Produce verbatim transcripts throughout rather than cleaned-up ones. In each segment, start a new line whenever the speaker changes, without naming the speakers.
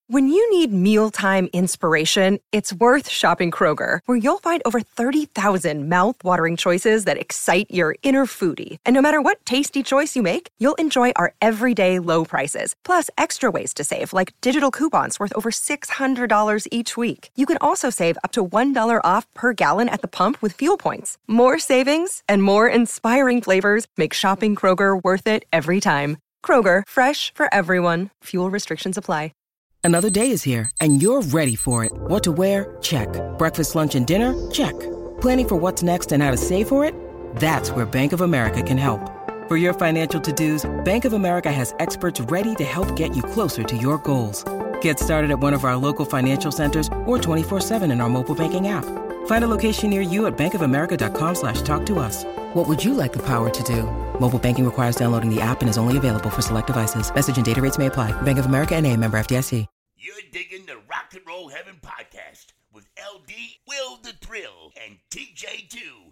When you need mealtime inspiration, it's worth shopping Kroger, where you'll find over thirty thousand mouth-watering choices that excite your inner foodie. And no matter what tasty choice you make, you'll enjoy our everyday low prices, plus extra ways to save, like digital coupons worth over six hundred dollars each week. You can also save up to one dollar off per gallon at the pump with fuel points. More savings and more inspiring flavors make shopping Kroger worth it every time. Kroger, fresh for everyone. Fuel restrictions apply.
Another day is here, and you're ready for it. What to wear? Check. Breakfast, lunch, and dinner? Check. Planning for what's next and how to save for it? That's where Bank of America can help. For your financial to-dos, Bank of America has experts ready to help get you closer to your goals. Get started at one of our local financial centers or twenty-four seven in our mobile banking app. Find a location near you at bankofamerica.com slash talk to us. What would you like the power to do? Mobile banking requires downloading the app and is only available for select devices. Message and data rates may apply. Bank of America N A, member F D I C.
You're digging the Rock and Roll Heaven podcast with L D, Will the Thrill, and T J two.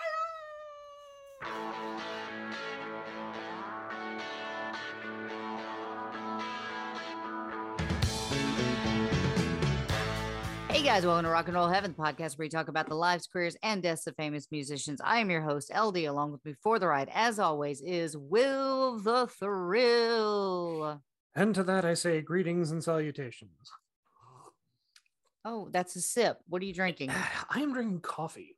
Hey guys, welcome to Rock and Roll Heaven, the podcast where we talk about the lives, careers, and deaths of famous musicians. I am your host, L D. Along with me for the ride, as always, is Will the Thrill.
And to that I say greetings and salutations.
Oh, that's a sip. What are you drinking?
I am drinking coffee.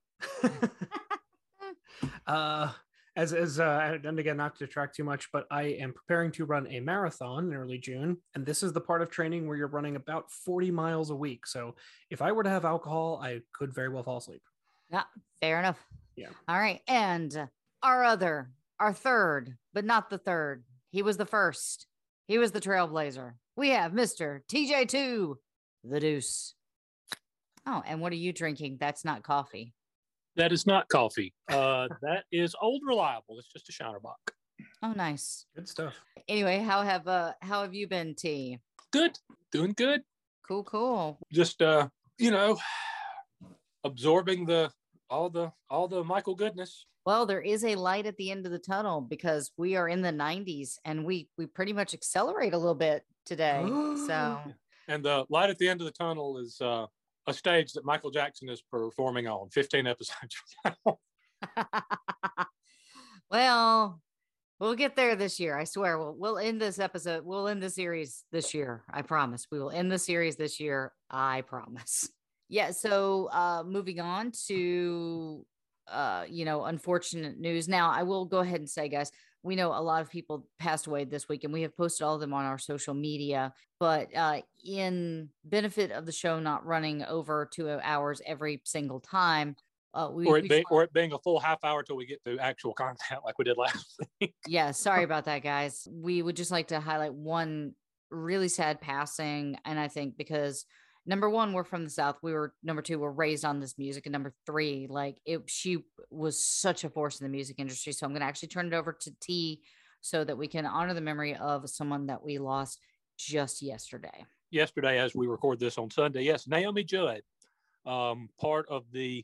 uh, as as uh, and again, not to detract too much, but I am preparing to run a marathon in early June, and this is the part of training where you're running about forty miles a week. So if I were to have alcohol, I could very well fall asleep.
Yeah, fair enough.
Yeah.
All right, and our other, our third, but not the third. He was the first. He was the trailblazer. We have Mister T J two, the Deuce. Oh, and what are you drinking? That's not coffee.
That is not coffee. Uh, that is Old Reliable. It's just a Shinerbach.
Oh, nice.
Good stuff.
Anyway, how have uh how have you been, T?
Good. Doing good.
Cool, cool.
Just uh, you know, absorbing the all the all the Michael goodness.
Well, there is a light at the end of the tunnel because we are in the nineties and we we pretty much accelerate a little bit today. So,
and the light at the end of the tunnel is uh, a stage that Michael Jackson is performing on fifteen episodes from now.
Well, we'll get there this year. I swear. We'll we'll end this episode. We'll end the series this year. I promise. We will end the series this year. I promise. Yeah. So, uh, moving on to. Uh, you know, unfortunate news. Now, I will go ahead and say, guys, we know a lot of people passed away this week, and we have posted all of them on our social media. But uh, in benefit of the show not running over two hours every single time, uh, we,
or, it
we
be, or it being a full half hour till we get to actual content like we did last week.
Yeah, sorry about that, guys. We would just like to highlight one really sad passing, and I think because number one, we're from the South. We were number two, we're raised on this music. And number three, like it, she was such a force in the music industry. So I'm going to actually turn it over to T so that we can honor the memory of someone that we lost just yesterday.
Yesterday, as we record this on Sunday. Yes. Naomi Judd, um, part of the,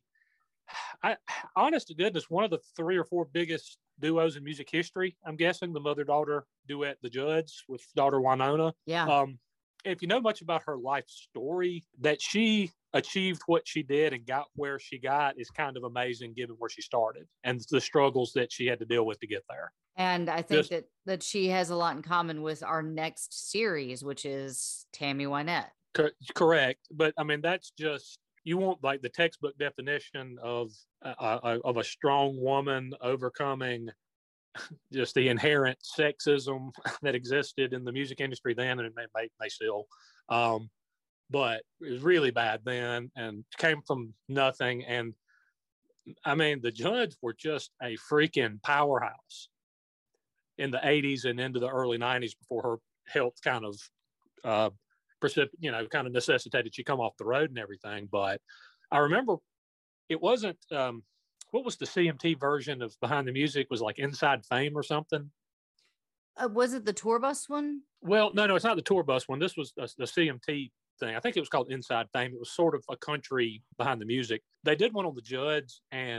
I, honest to goodness, one of the three or four biggest duos in music history. I'm guessing the mother-daughter duet, the Judds, with daughter Winona.
Yeah.
Um, if you know much about her life story, that she achieved what she did and got where she got is kind of amazing given where she started and the struggles that she had to deal with to get there.
And I think
Just,
that, that she has a lot in common with our next series, which is Tammy Wynette.
Co- correct. But I mean, that's just, you want like the textbook definition of, uh, uh, of a strong woman overcoming just the inherent sexism that existed in the music industry then, and it may, may, may still, um, but it was really bad then and came from nothing. And I mean, the Judds were just a freaking powerhouse in the eighties and into the early nineties before her health kind of, uh, precip- you know, kind of necessitated she come off the road and everything. But I remember it wasn't, um, what was the C M T version of Behind the Music? Was like Inside Fame or something?
Uh, was it the tour bus one?
Well, no, no, it's not the tour bus one. This was the, the C M T thing. I think it was called Inside Fame. It was sort of a country Behind the Music. They did one on the Judds, and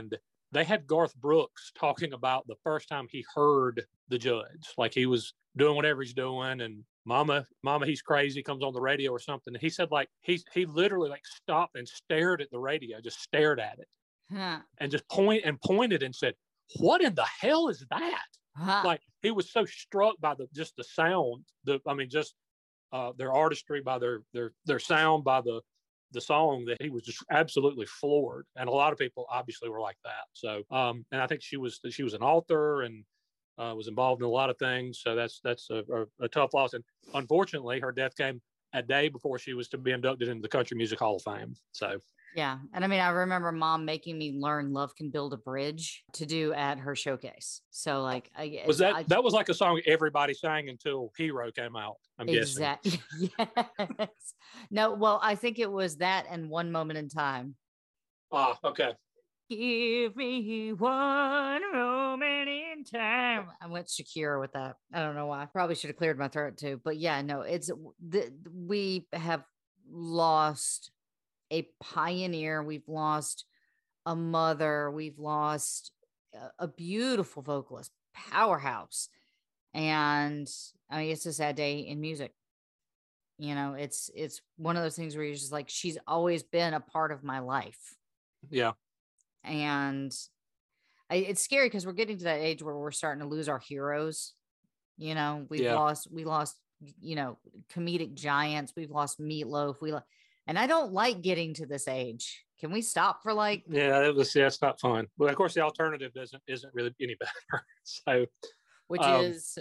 they had Garth Brooks talking about the first time he heard the Judds, like he was doing whatever he's doing, and Mama, Mama, he's crazy comes on the radio or something. And he said like he he literally like stopped and stared at the radio, just stared at it, huh. and just point and pointed and said, "What in the hell is that?" Huh. Like he was so struck by the just the sound, the I mean just uh, their artistry, by their their their sound, by the the song, that he was just absolutely floored. And a lot of people obviously were like that. So, um, and I think she was she was an author and uh, was involved in a lot of things. So that's that's a, a, a tough loss. And unfortunately, her death came a day before she was to be inducted into the Country Music Hall of Fame. So.
Yeah. And I mean, I remember Mom making me learn Love Can Build a Bridge to do at her showcase. So like, I
was that,
I,
that was like a song everybody sang until Hero came out. I'm
exactly.
guessing.
Yes. No, well, I think it was that and One Moment in Time.
Ah, okay.
Give me one moment in time. I went Shakira with that. I don't know why. Probably should have cleared my throat too. But yeah, no, it's the, we have lost a pioneer. We've lost a mother. We've lost a, a beautiful vocalist, powerhouse. And I mean, it's a sad day in music. You know, it's, it's one of those things where you're just like, she's always been a part of my life.
Yeah.
And I, it's scary because we're getting to that age where we're starting to lose our heroes. You know, we've yeah. lost, we lost, you know, comedic giants. We've lost Meatloaf. We lost, and I don't like getting to this age. Can we stop for like?
Yeah, it was, yeah, it's not fun. But of course, the alternative isn't isn't really any better. So,
which um, is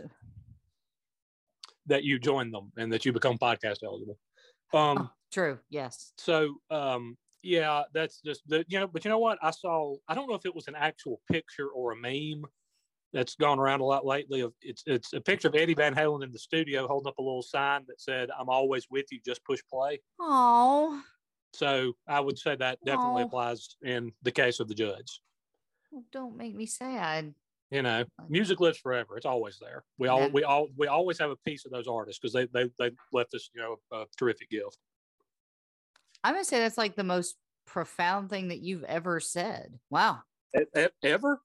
that you join them and that you become podcast eligible. Um,
oh, true. Yes.
So, um, yeah, that's just the you know. But you know what? I saw. I don't know if it was an actual picture or a meme that's gone around a lot lately. Of it's it's a picture of Eddie Van Halen in the studio holding up a little sign that said, "I'm always with you. Just push play."
Oh.
So I would say that definitely Aww. applies in the case of the Judds.
Well, don't make me sad.
You know, music lives forever. It's always there. We all, yeah. we all, we always have a piece of those artists because they, they, they left us, you know, a terrific gift.
I'm gonna say that's like the most profound thing that you've ever said. Wow.
E- e- ever?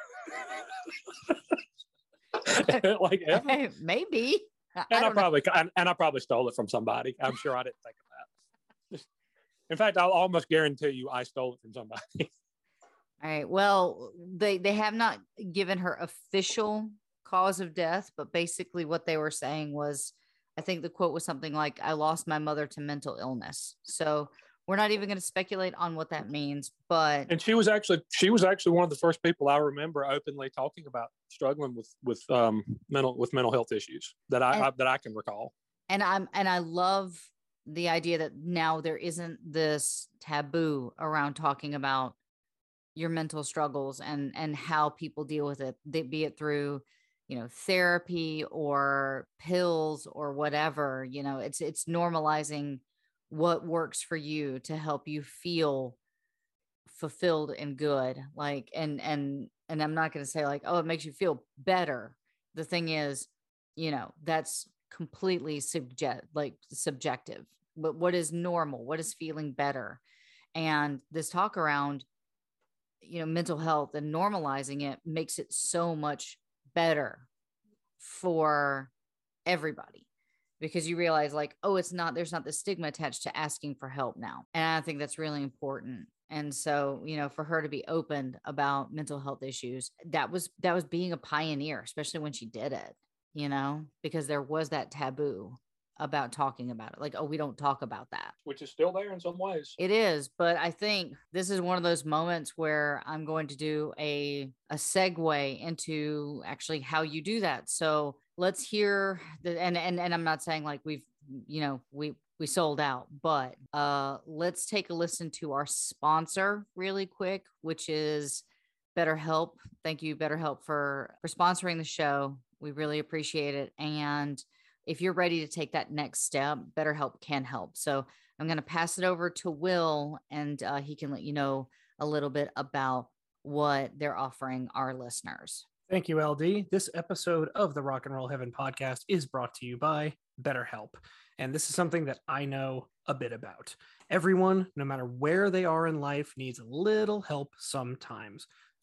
Like ever?
Maybe.
And I, I probably know. and, and I probably stole it from somebody. I'm sure I didn't think of that. In fact, I'll almost guarantee you I stole it from somebody.
All right. Well, they they have not given her official cause of death, but basically what they were saying was, I think the quote was something like, "I lost my mother to mental illness." So we're not even going to speculate on what that means, but
and she was actually she was actually one of the first people I remember openly talking about struggling with with um mental with mental health issues that I,
and,
I that I can recall.
And I'm and I love the idea that now there isn't this taboo around talking about your mental struggles and and how people deal with it, they, be it through, you know, therapy or pills or whatever. You know, it's it's normalizing what works for you to help you feel fulfilled and good. Like, and, and, and I'm not going to say like, oh, it makes you feel better. The thing is, you know, that's completely subject, like subjective, but what is normal? What is feeling better? And this talk around, you know, mental health and normalizing it makes it so much better for everybody. Because you realize like, oh, it's not, there's not the stigma attached to asking for help now. And I think that's really important. And so, you know, for her to be open about mental health issues, that was, that was being a pioneer, especially when she did it, you know, because there was that taboo about talking about it. Like, oh, we don't talk about that.
Which is still there in some ways.
It is. But I think this is one of those moments where I'm going to do a, a segue into actually how you do that. So let's hear the, and, and, and I'm not saying like we've, you know, we, we sold out, but uh, let's take a listen to our sponsor really quick, which is BetterHelp. Thank you, BetterHelp, for, for sponsoring the show. We really appreciate it. And if you're ready to take that next step, BetterHelp can help. So I'm going to pass it over to Will, and uh, he can let you know a little bit about what they're offering our listeners.
Thank you, L D. This episode of the Rock and Roll Heaven podcast is brought to you by BetterHelp. And this is something that I know a bit about. Everyone, no matter where they are in life, needs a little help sometimes.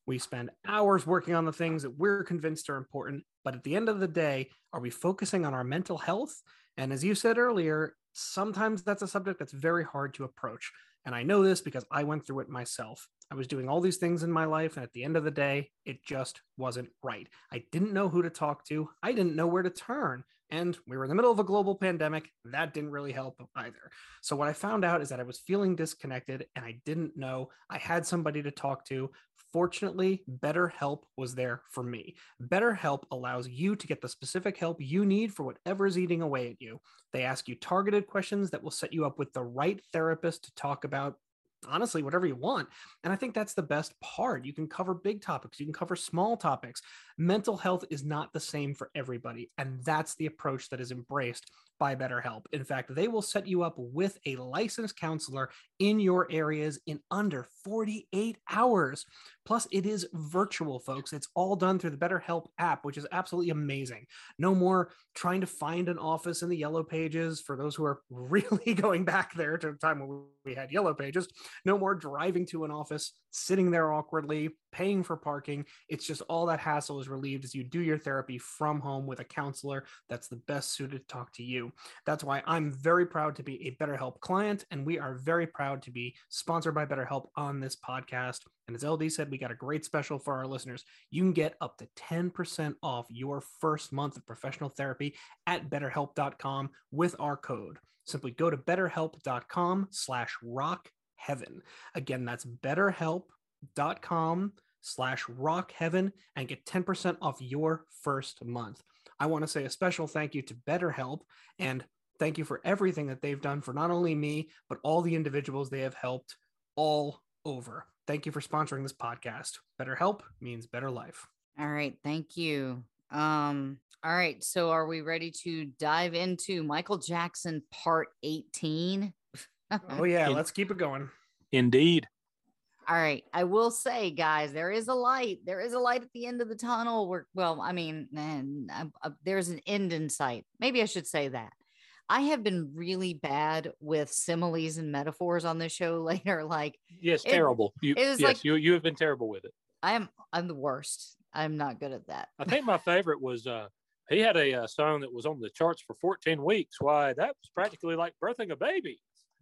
We spend hours working on the things that we're convinced are important. But at the end of the day, are we focusing on our mental health? And as you said earlier, sometimes that's a subject that's very hard to approach. And I know this because I went through it myself. I was doing all these things in my life, and at the end of the day, it just wasn't right. I didn't know who to talk to. I didn't know where to turn. And we were in the middle of a global pandemic. That didn't really help either. So what I found out is that I was feeling disconnected, and I didn't know I had somebody to talk to. Fortunately, BetterHelp was there for me. BetterHelp allows you to get the specific help you need for whatever is eating away at you. They ask you targeted questions that will set you up with the right therapist to talk about honestly whatever you want. And I think that's the best part. You can cover big topics, you can cover small topics. Mental health is not the same for everybody, and that's the approach that is embraced by BetterHelp. In fact, they will set you up with a licensed counselor in your areas in under forty-eight hours. Plus, it is virtual, folks. It's all done through the BetterHelp app, which is absolutely amazing. No more trying to find an office in the Yellow Pages for those who are really going back there to the time when we had Yellow Pages. No more driving to an office, sitting there awkwardly, paying for parking. It's just all that hassle is relieved as you do your therapy from home with a counselor that's the best suited to talk to you. That's why I'm very proud to be a BetterHelp client, and we are very proud to be sponsored by BetterHelp on this podcast. And as L D said, we got a great special for our listeners. You can get up to ten percent off your first month of professional therapy at betterhelp dot com with our code. Simply go to betterhelp dot com slash rock heaven. Again, that's betterhelp dot com slash rock heaven and get ten percent off your first month. I want to say a special thank you to BetterHelp, and thank you for everything that they've done for not only me, but all the individuals they have helped all over. Thank you for sponsoring this podcast. BetterHelp means better life.
All right. Thank you. Um, all right. So are we ready to dive into Michael Jackson part eighteen?
Oh yeah. Let's keep it going.
Indeed.
All right. I will say, guys, there is a light. There is a light at the end of the tunnel. Where, well, I mean, man, uh, uh, there's an end in sight. Maybe I should say that. I have been really bad with similes and metaphors on this show later. Like,
yes,
it,
terrible. You,
it was
yes,
like,
you you have been terrible with it.
I'm I'm the worst. I'm not good at that.
I think my favorite was uh, he had a, a song that was on the charts for fourteen weeks. Why, that was practically like birthing a baby.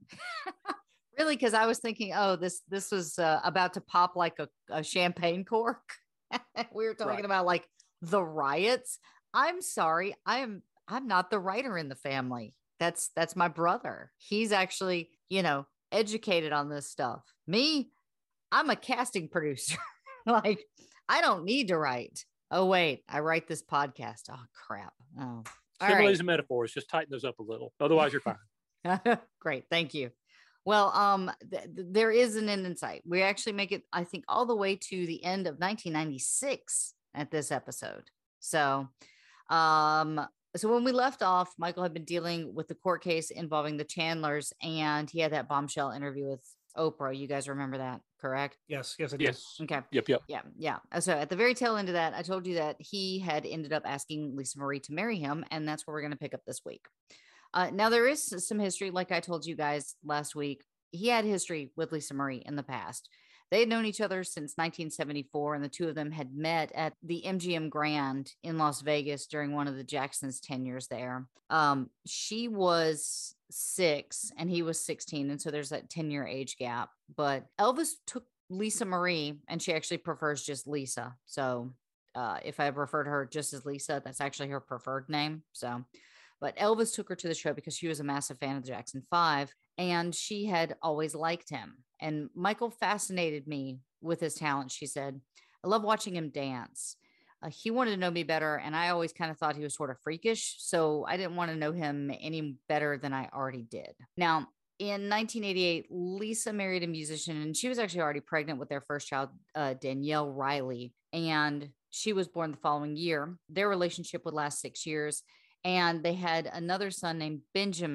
Really, because I was thinking, oh, this this was uh, about to pop like a, a champagne cork. We were talking
Right.
about like the riots. I'm sorry, I'm I'm not the writer in the family. That's that's my brother. He's actually, you know, educated on this stuff. Me, I'm a casting producer. Like, I don't need to write. Oh wait, I write this podcast. Oh crap. Oh, all
Similes
right.
and metaphors, just tighten those up a little. Otherwise, you're fine.
Great, thank you. Well, um, th- th- there is an end in sight. We actually make it, I think, all the way to the end of nineteen ninety-six at this episode. So, um, so when we left off, Michael had been dealing with the court case involving the Chandlers, and he had that bombshell interview with Oprah. You guys remember that, correct?
Yes, yes, I do.
Yes.
Okay.
Yep. Yep.
Yeah, yeah. So at the very tail end of that, I told you that he had ended up asking Lisa Marie to marry him, and that's where we're going to pick up this week. Uh, now, there is some history, like I told you guys last week. He had history with Lisa Marie in the past. They had known each other since nineteen seventy-four, and the two of them had met at the M G M Grand in Las Vegas during one of the Jacksons' tenures there. Um, she was six and he was sixteen, and so there's that ten-year age gap. But Elvis took Lisa Marie, and she actually prefers just Lisa. So uh, if I refer to her just as Lisa, that's actually her preferred name. So, but Elvis took her to the show because she was a massive fan of the Jackson Five, and she had always liked him. And Michael fascinated me with his talent. She said, I love watching him dance. Uh, he wanted to know me better, and I always kind of thought he was sort of freakish, so I didn't want to know him any better than I already did. Now, in nineteen eighty-eight, Lisa married a musician, and she was actually already pregnant with their first child, uh, Danielle Riley, and she was born the following year. Their relationship would last six years, and they had another son named Benjamin,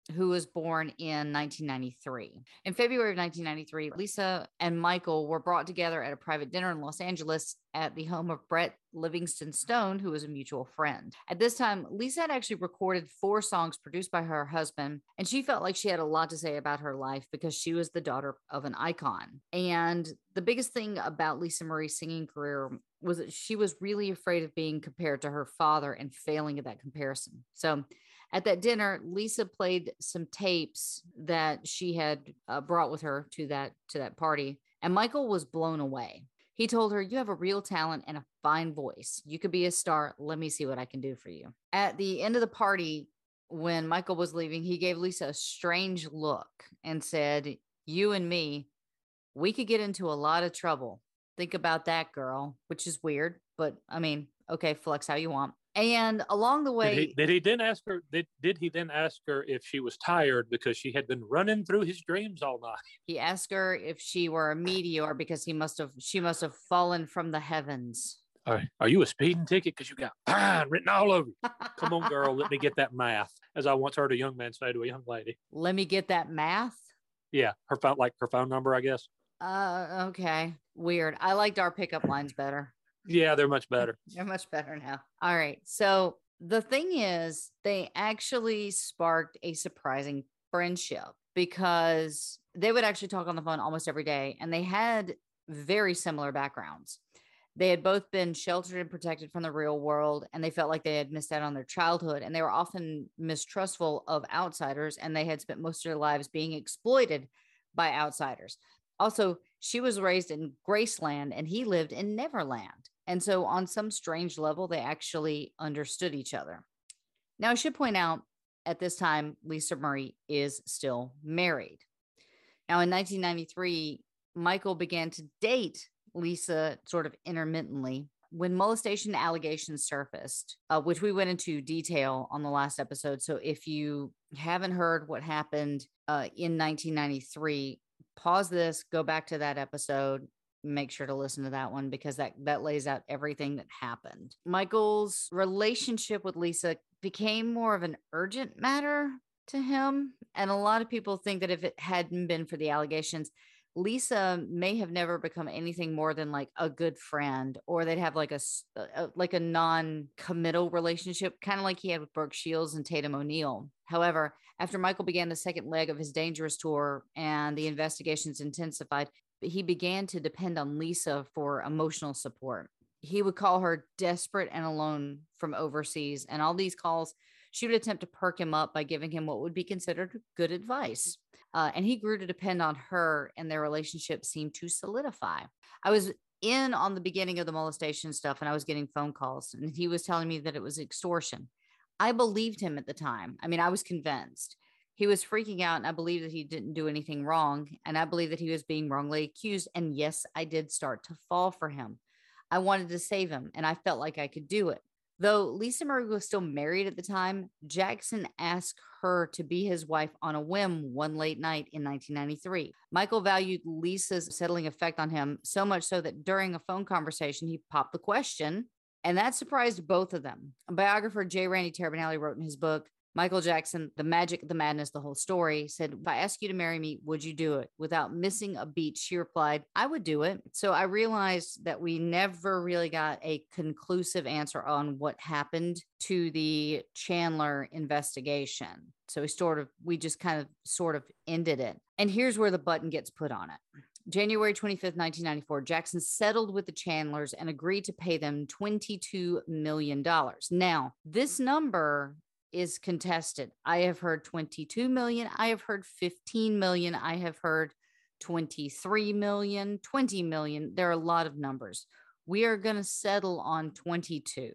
who was born in nineteen ninety-three. In February of nineteen ninety-three, Lisa and Michael were brought together at a private dinner in Los Angeles at the home of Brett Livingston Stone, who was a mutual friend. At this time, Lisa had actually recorded four songs produced by her husband, and she felt like she had a lot to say about her life because she was the daughter of an icon. And the biggest thing about Lisa Marie's singing career was that she was really afraid of being compared to her father and failing at that comparison. So at that dinner, Lisa played some tapes that she had uh, brought with her to that to that party, and Michael was blown away. He told her, "You have a real talent and a fine voice. You could be a star. Let me see what I can do for you." At the end of the party, when Michael was leaving, he gave Lisa a strange look and said, "You and me, we could get into a lot of trouble. Think about that, girl," which is weird, but I mean, okay, flex how you want. And along the way,
did he, did he then ask her? Did did he then ask her if she was tired because she had been running through his dreams all night?
He asked her if she were a meteor because he must have she must have fallen from the heavens.
Are, are you a speeding ticket? Because you got fine written all over you. Come on, girl, let me get that math. As I once heard a young man say to a young lady.
Let me get that math.
Yeah, her phone, like her phone number, I guess.
Uh, okay, weird. I liked our pickup lines better.
Yeah, they're much better.
They're much better now. All right. So the thing is, they actually sparked a surprising friendship because they would actually talk on the phone almost every day, and they had very similar backgrounds. They had both been sheltered and protected from the real world, and they felt like they had missed out on their childhood, and they were often mistrustful of outsiders, and they had spent most of their lives being exploited by outsiders. Also, she was raised in Graceland and he lived in Neverland. And so on some strange level, they actually understood each other. Now, I should point out at this time, Lisa Marie is still married. Now, in nineteen ninety-three, Michael began to date Lisa sort of intermittently when molestation allegations surfaced, uh, which we went into detail on the last episode. So if you haven't heard what happened uh, in nineteen ninety-three, pause this, go back to that episode, make sure to listen to that one because that, that lays out everything that happened. Michael's relationship with Lisa became more of an urgent matter to him. And a lot of people think that if it hadn't been for the allegations, Lisa may have never become anything more than like a good friend, or they'd have like a, a like a non-committal relationship, kind of like he had with Brooke Shields and Tatum O'Neal. However, after Michael began the second leg of his Dangerous tour and the investigations intensified, he began to depend on Lisa for emotional support. He would call her desperate and alone from overseas, and all these calls, she would attempt to perk him up by giving him what would be considered good advice. Uh, and he grew to depend on her, and their relationship seemed to solidify. I was in on the beginning of the molestation stuff, and I was getting phone calls, and he was telling me that it was extortion. I believed him at the time. I mean, I was convinced. He was freaking out, and I believed that he didn't do anything wrong, and I believed that he was being wrongly accused. And yes, I did start to fall for him. I wanted to save him, and I felt like I could do it. Though Lisa Marie was still married at the time, Jackson asked her to be his wife on a whim one late night in nineteen ninety-three. Michael valued Lisa's settling effect on him so much so that during a phone conversation, he popped the question, and that surprised both of them. Biographer J. Randy Terabinelli wrote in his book, Michael Jackson, The Magic, the Madness, the Whole Story, said, "If I ask you to marry me, would you do it?" Without missing a beat, she replied, "I would do it." So I realized that we never really got a conclusive answer on what happened to the Chandler investigation. So we sort of, we just kind of sort of ended it. And here's where the button gets put on it. January twenty-fifth, nineteen ninety-four, Jackson settled with the Chandlers and agreed to pay them twenty-two million dollars. Now, this number is contested. I have heard twenty-two million. I have heard fifteen million. I have heard twenty-three million, twenty million. There are a lot of numbers. We are going to settle on twenty-two.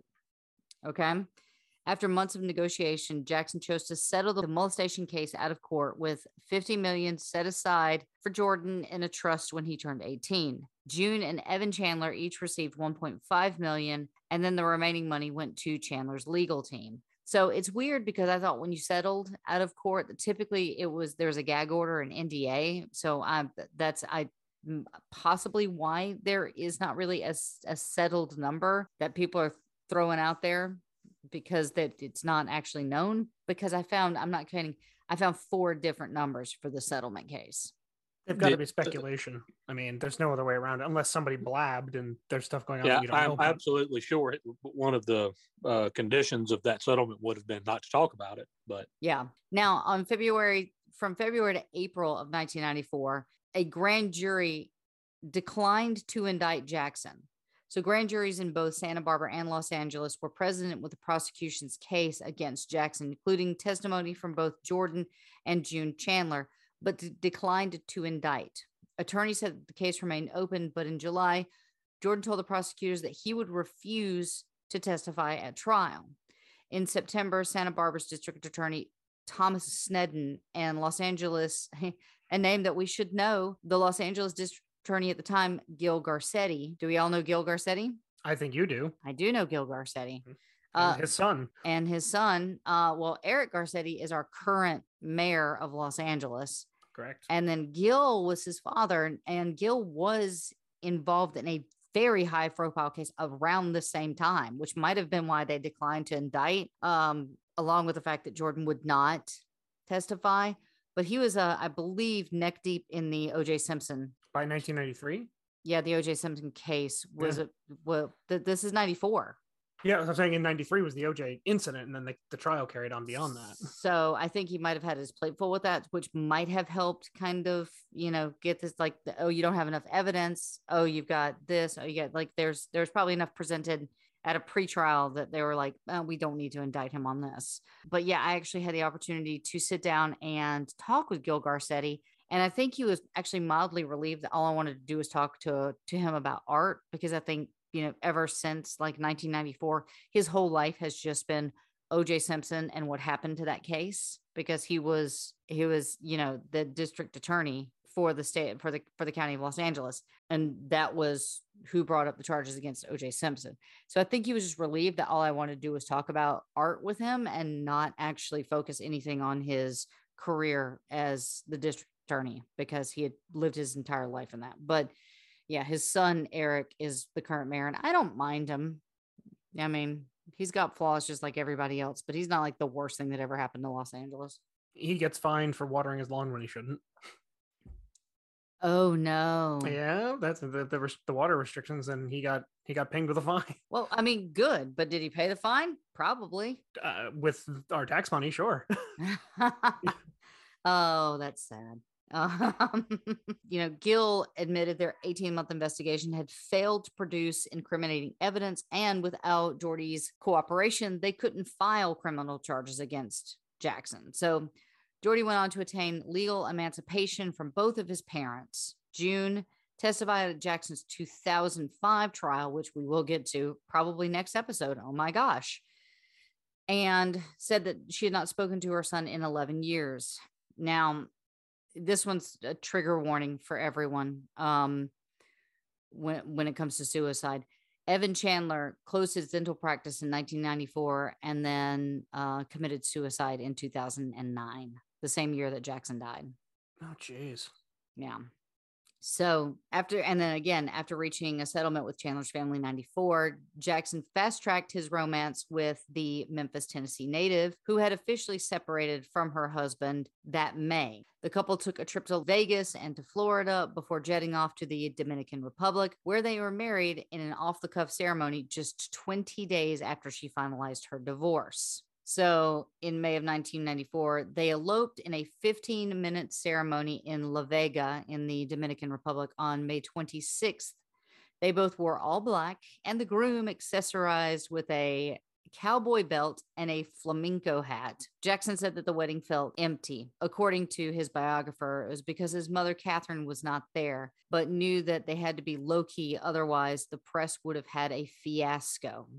Okay. After months of negotiation, Jackson chose to settle the molestation case out of court with fifty million set aside for Jordan in a trust when he turned eighteen. June and Evan Chandler each received one point five million, and then the remaining money went to Chandler's legal team. So it's weird because I thought when you settled out of court, that typically it was, there's a gag order, an N D A. So I'm, that's, I possibly why there is not really a, a settled number that people are throwing out there, because that it's not actually known. Because I found, I'm not kidding, I found four different numbers for the settlement case.
They've got to
Yeah.
be speculation. I mean, there's no other way around it unless somebody blabbed and there's stuff going on
Yeah,
that you don't know
I'm
about.
absolutely sure it, one of the uh, conditions of that settlement would have been not to talk about it. But
Yeah. Now, on February, from February to April of nineteen ninety-four, a grand jury declined to indict Jackson. So grand juries in both Santa Barbara and Los Angeles were present with the prosecution's case against Jackson, including testimony from both Jordan and June Chandler, but d- declined to indict. Attorneys said the case remained open, but in July, Jordan told the prosecutors that he would refuse to testify at trial. In September, Santa Barbara's district attorney, Thomas Snedden, and Los Angeles, a name that we should know, the Los Angeles district attorney at the time, Gil Garcetti. Do we all know Gil Garcetti?
I think you do.
I do know Gil Garcetti.
And
Uh,
his son.
and his son, uh, well, Eric Garcetti is our current mayor of Los Angeles.
Correct.
And then Gil was his father, and, and Gil was involved in a very high profile case around the same time, which might have been why they declined to indict, um, along with the fact that Jordan would not testify. But he was, uh, I believe, neck deep in the O J Simpson.
By nineteen ninety-three?
Yeah, the O J Simpson case was
Yeah.
a well. Th- this is ninety-four.
Yeah, I'm saying in ninety-three was the O J incident, and then the, the trial carried on beyond that.
So I think he might have had his plate full with that, which might have helped kind of, you know, get this like, the, oh, you don't have enough evidence. Oh, you've got this. Oh, you got like, there's, there's probably enough presented at a pretrial that they were like, oh, we don't need to indict him on this. But yeah, I actually had the opportunity to sit down and talk with Gil Garcetti. And I think he was actually mildly relieved that all I wanted to do was talk to, to him about art, because I think, you know, ever since like nineteen ninety-four, his whole life has just been O J Simpson and what happened to that case, because he was, he was, you know, the district attorney for the state, for the, for the county of Los Angeles. And that was who brought up the charges against O J Simpson. So I think he was just relieved that all I wanted to do was talk about art with him and not actually focus anything on his career as the district attorney, because he had lived his entire life in that. But yeah, his son Eric is the current mayor, and I don't mind him. I mean, he's got flaws just like everybody else, but he's not like the worst thing that ever happened to Los Angeles.
He gets fined for watering his lawn when he shouldn't.
Oh no.
Yeah, that's the the, res- the water restrictions, and he got he got pinged with a fine.
Well, I mean, good, but did he pay the fine? Probably.
Uh, with our tax money, sure.
Oh, that's sad. Um, you know, Gil admitted their eighteen-month investigation had failed to produce incriminating evidence, and without Jordy's cooperation, they couldn't file criminal charges against Jackson. So Jordy went on to attain legal emancipation from both of his parents. June testified at Jackson's two thousand five trial, which we will get to probably next episode. Oh my gosh. And said that she had not spoken to her son in eleven years. Now, this one's a trigger warning for everyone um, when, when it comes to suicide. Evan Chandler closed his dental practice in nineteen ninety-four and then uh, committed suicide in two thousand nine, the same year that Jackson died.
Oh, jeez.
Yeah. So after, and then again, after reaching a settlement with Chandler's family in ninety-four, Jackson fast-tracked his romance with the Memphis, Tennessee native who had officially separated from her husband that May. The couple took a trip to Vegas and to Florida before jetting off to the Dominican Republic, where they were married in an off-the-cuff ceremony just twenty days after she finalized her divorce. So in May of nineteen ninety-four, they eloped in a fifteen minute ceremony in La Vega in the Dominican Republic on May twenty-sixth. They both wore all black, and the groom accessorized with a cowboy belt and a flamenco hat. Jackson said that the wedding felt empty. According to his biographer, it was because his mother, Catherine, was not there, but knew that they had to be low-key, otherwise the press would have had a fiasco.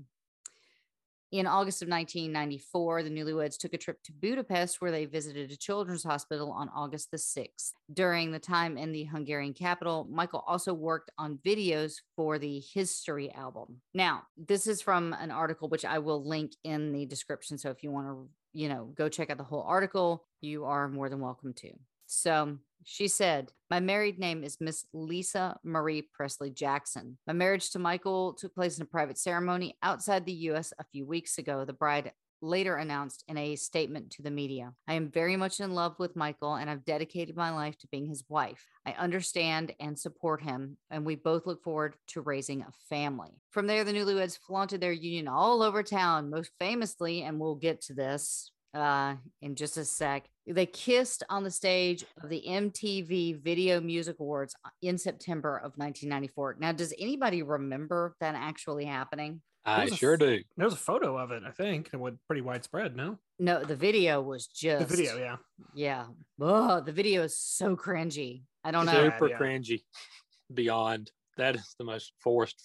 In August of nineteen ninety-four, the newlyweds took a trip to Budapest, where they visited a children's hospital on August the sixth. During the time in the Hungarian capital, Michael also worked on videos for the History album. Now, this is from an article which I will link in the description. So if you want to, you know, go check out the whole article, you are more than welcome to. So she said, my married name is Miss Lisa Marie Presley Jackson. My marriage to Michael took place in a private ceremony outside the U S a few weeks ago. The bride later announced in a statement to the media. I am very much in love with Michael and I've dedicated my life to being his wife. I understand and support him, and we both look forward to raising a family. From there, the newlyweds flaunted their union all over town, most famously, and we'll get to this uh, in just a sec. They kissed on the stage of the M T V Video Music Awards in September of nineteen ninety-four. Now, does anybody remember that actually happening?
I
There's a
sure
f-
do.
There's a photo of it, I think, and was pretty widespread. No,
No, the video was just
the video, yeah,
yeah. Oh, the video is so cringy. I don't know.
Super
Yeah.
cringy. Beyond. That is the most forced.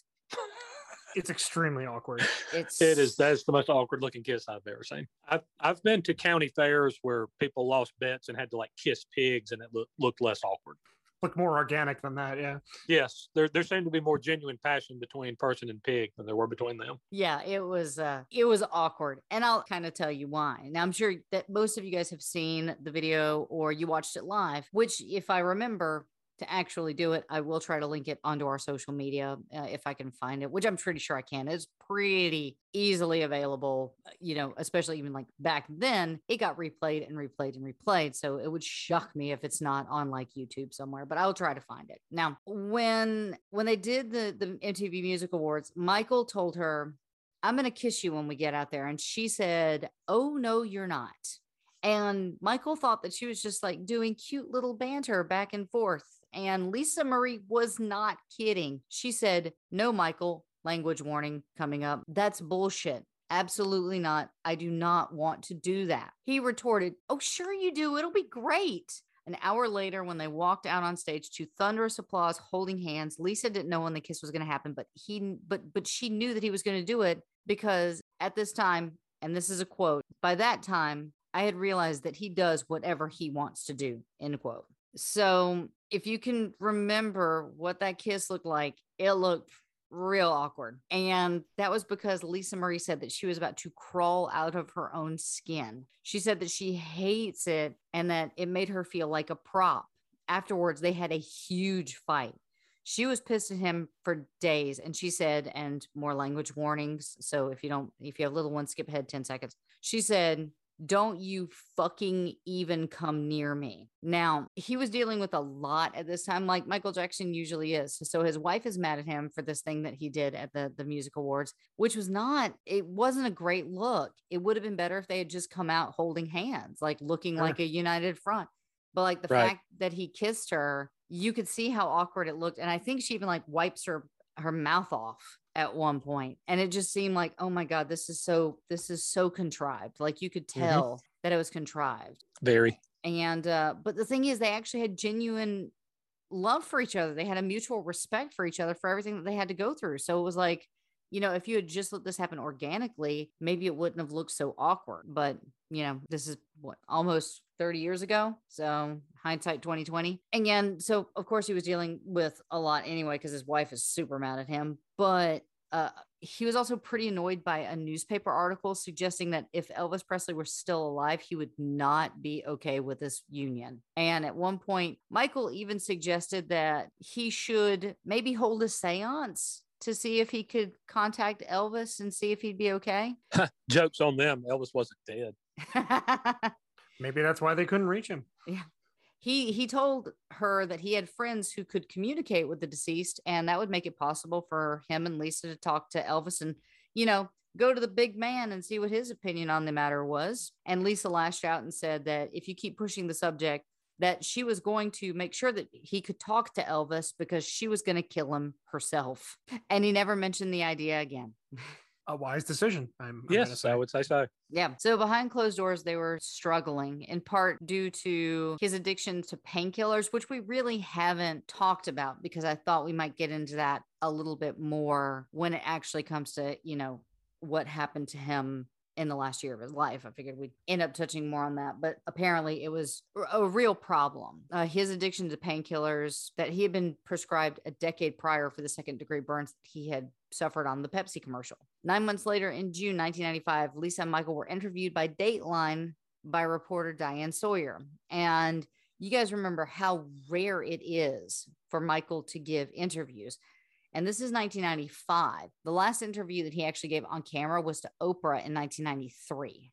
it's extremely awkward.
It's
It is. That's the most awkward looking kiss I've ever seen. I've I've been to county fairs where people lost bets and had to like kiss pigs, and it looked looked less awkward.
Look more organic than that, yeah.
Yes, there there seemed to be more genuine passion between person and pig than there were between them.
Yeah, it was uh it was awkward. And I'll kind of tell you why. Now I'm sure that most of you guys have seen the video or you watched it live, which if I remember to actually do it, I will try to link it onto our social media uh, if I can find it, which I'm pretty sure I can. It's pretty easily available, you know, especially even like back then, it got replayed and replayed and replayed. So it would shock me if it's not on like YouTube somewhere, but I'll try to find it. Now, when when they did the, the M T V Music Awards, Michael told her, I'm going to kiss you when we get out there. And she said, oh, no, you're not. And Michael thought that she was just like doing cute little banter back and forth. And Lisa Marie was not kidding. She said, no, Michael, language warning coming up. That's bullshit. Absolutely not. I do not want to do that. He retorted, oh, sure you do. It'll be great. An hour later, when they walked out on stage to thunderous applause, holding hands, Lisa didn't know when the kiss was going to happen, but he, but, but she knew that he was going to do it because at this time, and this is a quote, by that time, I had realized that he does whatever he wants to do, end quote. So if you can remember what that kiss looked like, it looked real awkward. And that was because Lisa Marie said that she was about to crawl out of her own skin. She said that she hates it and that it made her feel like a prop. Afterwards, they had a huge fight. She was pissed at him for days. And she said, and more language warnings. So if you don't, if you have little ones, skip ahead ten seconds. She said, don't you fucking even come near me. Now, he was dealing with a lot at this time, like Michael Jackson usually is. So his wife is mad at him for this thing that he did at the, the music awards, which was not, it wasn't a great look. It would have been better if they had just come out holding hands, like looking
Sure.
like a united front. But like the
Right.
fact that he kissed her, you could see how awkward it looked. And I think she even like wipes her, her mouth off at one point, and it just seemed like, oh my God, this is so this is so contrived. Like you could tell mm-hmm. that it was contrived.
Very.
And uh but the thing is, they actually had genuine love for each other. They had a mutual respect for each other for everything that they had to go through. So it was like, you know, if you had just let this happen organically, maybe it wouldn't have looked so awkward. But you know, this is what, almost thirty years ago. So hindsight twenty twenty. Again, so of course he was dealing with a lot anyway, because his wife is super mad at him. But uh, he was also pretty annoyed by a newspaper article suggesting that if Elvis Presley were still alive, he would not be okay with this union. And at one point, Michael even suggested that he should maybe hold a seance to see if he could contact Elvis and see if he'd be okay.
Joke's on them. Elvis wasn't dead.
Maybe that's why they couldn't reach him.
Yeah. He he told her that he had friends who could communicate with the deceased, and that would make it possible for him and Lisa to talk to Elvis and, you know, go to the big man and see what his opinion on the matter was. And Lisa lashed out and said that if you keep pushing the subject, that she was going to make sure that he could talk to Elvis because she was going to kill him herself. And he never mentioned the idea again.
A wise decision. I'm, I'm
yes, I would say so.
Yeah. So behind closed doors, they were struggling in part due to his addiction to painkillers, which we really haven't talked about because I thought we might get into that a little bit more when it actually comes to, you know, what happened to him in the last year of his life. I figured we'd end up touching more on that, but apparently it was a real problem. Uh, his addiction to painkillers that he had been prescribed a decade prior for the second degree burns that he had suffered on the Pepsi commercial. Nine months later, in June nineteen ninety-five, Lisa and Michael were interviewed by Dateline by reporter Diane Sawyer. And you guys remember how rare it is for Michael to give interviews. And this is nineteen ninety-five. The last interview that he actually gave on camera was to Oprah in nineteen ninety-three.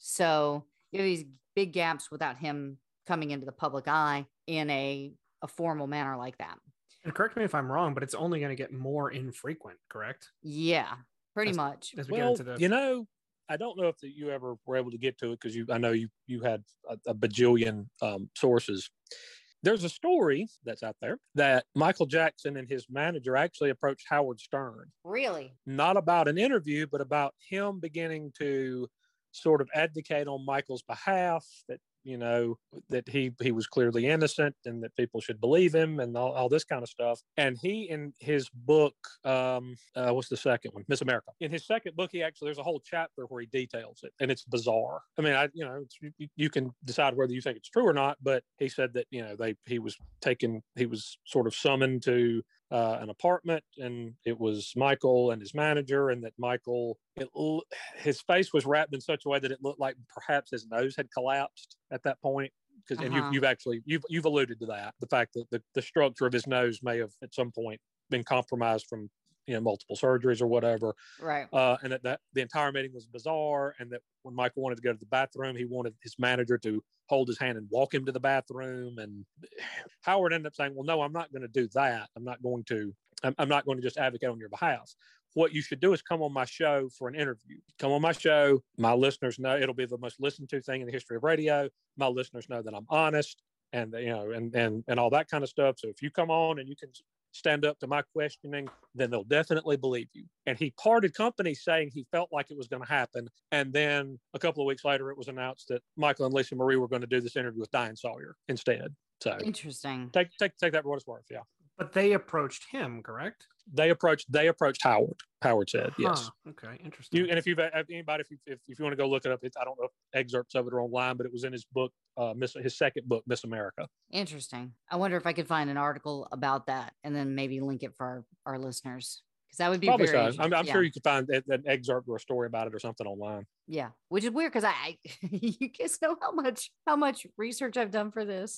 So you have these big gaps without him coming into the public eye in a, a formal manner like that.
And correct me if I'm wrong, but it's only going to get more infrequent, correct?
Yeah, pretty
as,
much.
As we
well,
get into the...
you know, I don't know if that you ever were able to get to it because you, I know you you had a, a bajillion um, sources. There's a story that's out there that Michael Jackson and his manager actually approached Howard Stern.
Really?
Not about an interview, but about him beginning to sort of advocate on Michael's behalf that, you know, that he he was clearly innocent and that people should believe him and all, all this kind of stuff. And he, in his book, um, uh, what's the second one? Miss America. In his second book, he actually, there's a whole chapter where he details it, and it's bizarre. I mean, I, you know, it's, you, you can decide whether you think it's true or not, but he said that, you know, they, he was taken, he was sort of summoned to uh, an apartment, and it was Michael and his manager, and that Michael, it, his face was wrapped in such a way that it looked like perhaps his nose had collapsed at that point. Because uh-huh. and you've, you've actually you've you've alluded to that, the fact that the, the structure of his nose may have at some point been compromised from, you know, multiple surgeries or whatever,
right?
Uh, and that, that the entire meeting was bizarre, and that when Michael wanted to go to the bathroom, he wanted his manager to hold his hand and walk him to the bathroom. And Howard ended up saying, "Well, no, I'm not going to do that. I'm not going to. I'm, I'm not going to just advocate on your behalf. What you should do is come on my show for an interview. Come on my show. My listeners know it'll be the most listened to thing in the history of radio. My listeners know that I'm honest, and you know, and and and all that kind of stuff. So if you come on and you can stand up to my questioning, then they'll definitely believe you." And he parted company saying he felt like it was going to happen. And then a couple of weeks later, it was announced that Michael and Lisa Marie were going to do this interview with Diane Sawyer instead. So
interesting.
Take take take that for what it's worth. Yeah.
But they approached him, correct?
They approached. They approached Howard. Howard said,
huh.
"Yes."
Okay, interesting.
You and if you've if anybody, if you if, if you want to go look it up, it's, I don't know if excerpts of it are online, but it was in his book, uh, Miss his second book, Miss America.
Interesting. I wonder if I could find an article about that and then maybe link it for our, our listeners, because that would be
Probably
very.
So. I'm, I'm
yeah.
sure you could find an excerpt or a story about it or something online.
Yeah, which is weird because I, I you guys know how much how much research I've done for this.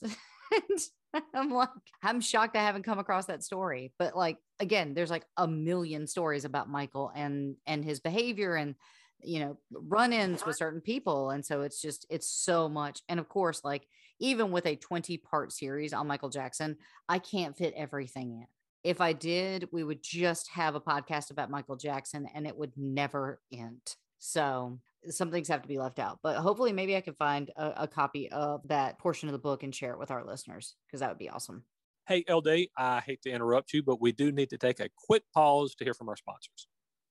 And I'm like, I'm shocked I haven't come across that story. But like, again, there's like a million stories about Michael and and his behavior and, you know, run-ins with certain people. And so it's just, it's so much. And of course, like, even with a twenty part series on Michael Jackson, I can't fit everything in. If I did, we would just have a podcast about Michael Jackson and it would never end. So some things have to be left out, but hopefully maybe I can find a, a copy of that portion of the book and share it with our listeners, because that would be awesome.
Hey, L D, I hate to interrupt you, but we do need to take a quick pause to hear from our sponsors.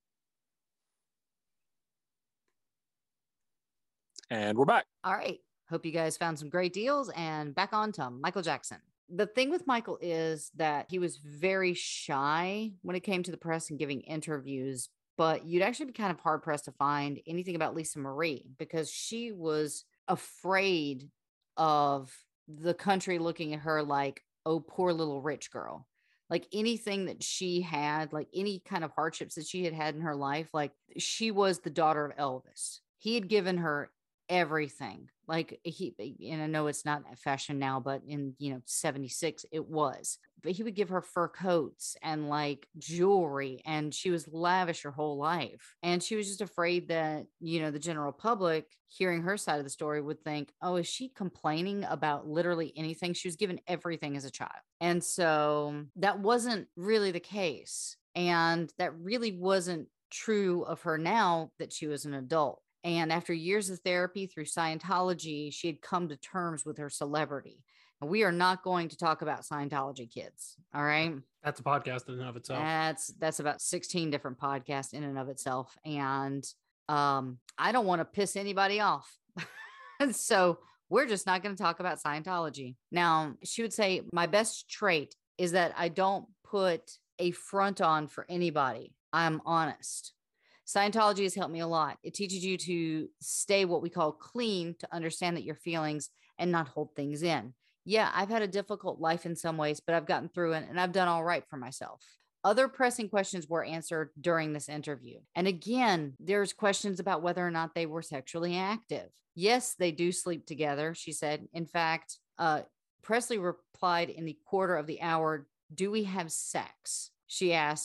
And we're back.
All right. Hope you guys found some great deals, and back on to Michael Jackson. The thing with Michael is that he was very shy when it came to the press and giving interviews, but you'd actually be kind of hard pressed to find anything about Lisa Marie, because she was afraid of the country looking at her like, oh, poor little rich girl. Like anything that she had, like any kind of hardships that she had had in her life, like she was the daughter of Elvis. He had given her everything. Like he, and I know it's not fashion now, but in, you know, seventy-six it was, but he would give her fur coats and like jewelry, and she was lavish her whole life. And she was just afraid that, you know, the general public hearing her side of the story would think, oh, is she complaining about literally anything? She was given everything as a child. And so that wasn't really the case. And that really wasn't true of her now that she was an adult. And after years of therapy through Scientology, she had come to terms with her celebrity. And we are not going to talk about Scientology, kids. All right.
That's a podcast in and of itself.
That's that's about sixteen different podcasts in and of itself. And um, I don't want to piss anybody off. So we're just not going to talk about Scientology. Now, she would say, my best trait is that I don't put a front on for anybody. I'm honest. Scientology has helped me a lot. It teaches you to stay what we call clean, to understand that your feelings and not hold things in. Yeah, I've had a difficult life in some ways, but I've gotten through it and I've done all right for myself. Other pressing questions were answered during this interview. And again, there's questions about whether or not they were sexually active. Yes, they do sleep together, she said. In fact, uh, Presley replied in the quarter of the hour, do we have sex? She asked,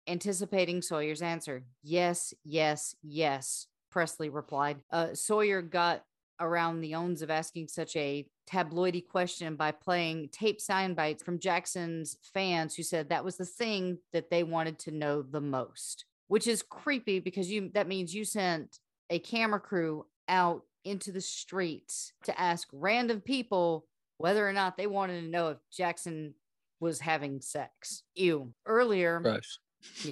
anticipating Sawyer's answer. Yes, yes, yes, Presley replied. Uh, Sawyer got around the owns of asking such a tabloidy question by playing tape sound bites from Jackson's fans who said that was the thing that they wanted to know the most, which is creepy because you that means you sent a camera crew out into the streets to ask random people whether or not they wanted to know if Jackson was having sex. Ew. Earlier.
Gross.
Yeah.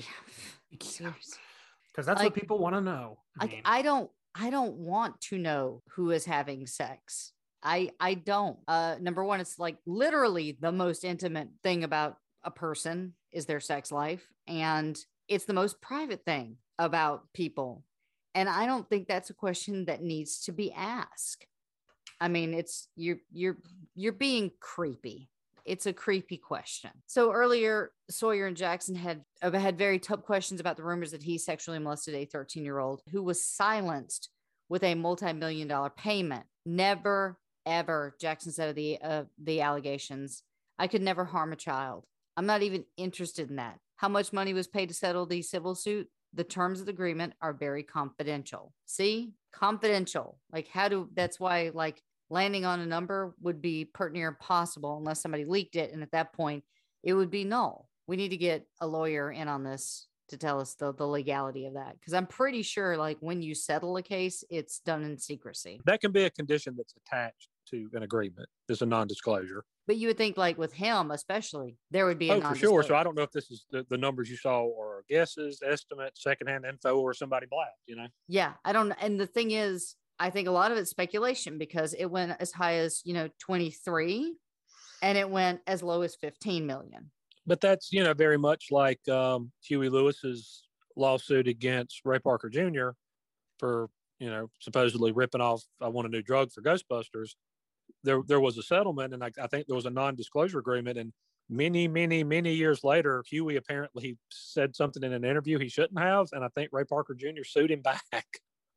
Because that's
Like,
what people want to know. I
Like
mean,
I don't I don't want to know who is having sex. I I don't. Uh number one, it's like literally the most intimate thing about a person is their sex life. And it's the most private thing about people. And I don't think that's a question that needs to be asked. I mean, it's you're you're you're being creepy. It's a creepy question. So earlier, Sawyer and Jackson had uh, had very tough questions about the rumors that he sexually molested a thirteen-year-old who was silenced with a multi-million dollar payment. Never, ever, Jackson said of the uh, the allegations, I could never harm a child. I'm not even interested in that. How much money was paid to settle the civil suit? The terms of the agreement are very confidential. See, confidential. Like how do? That's why like. Landing on a number would be pert near impossible unless somebody leaked it. And at that point, it would be null. We need to get a lawyer in on this to tell us the, the legality of that. Because I'm pretty sure, like, when you settle a case, it's done in secrecy.
That can be a condition that's attached to an agreement. It's a non-disclosure.
But you would think, like, with him especially, there would be a
oh, for sure. So I don't know if this is the, the numbers you saw or guesses, estimates, secondhand info, or somebody blabbed, you know?
Yeah, I don't. And the thing is, I think a lot of it's speculation because it went as high as, you know, twenty-three and it went as low as fifteen million.
But that's, you know, very much like um, Huey Lewis's lawsuit against Ray Parker Junior for, you know, supposedly ripping off I Want a New Drug for Ghostbusters. There, there was a settlement, and I, I think there was a non-disclosure agreement. And many, many, many years later, Huey apparently said something in an interview he shouldn't have. And I think Ray Parker Junior sued him back.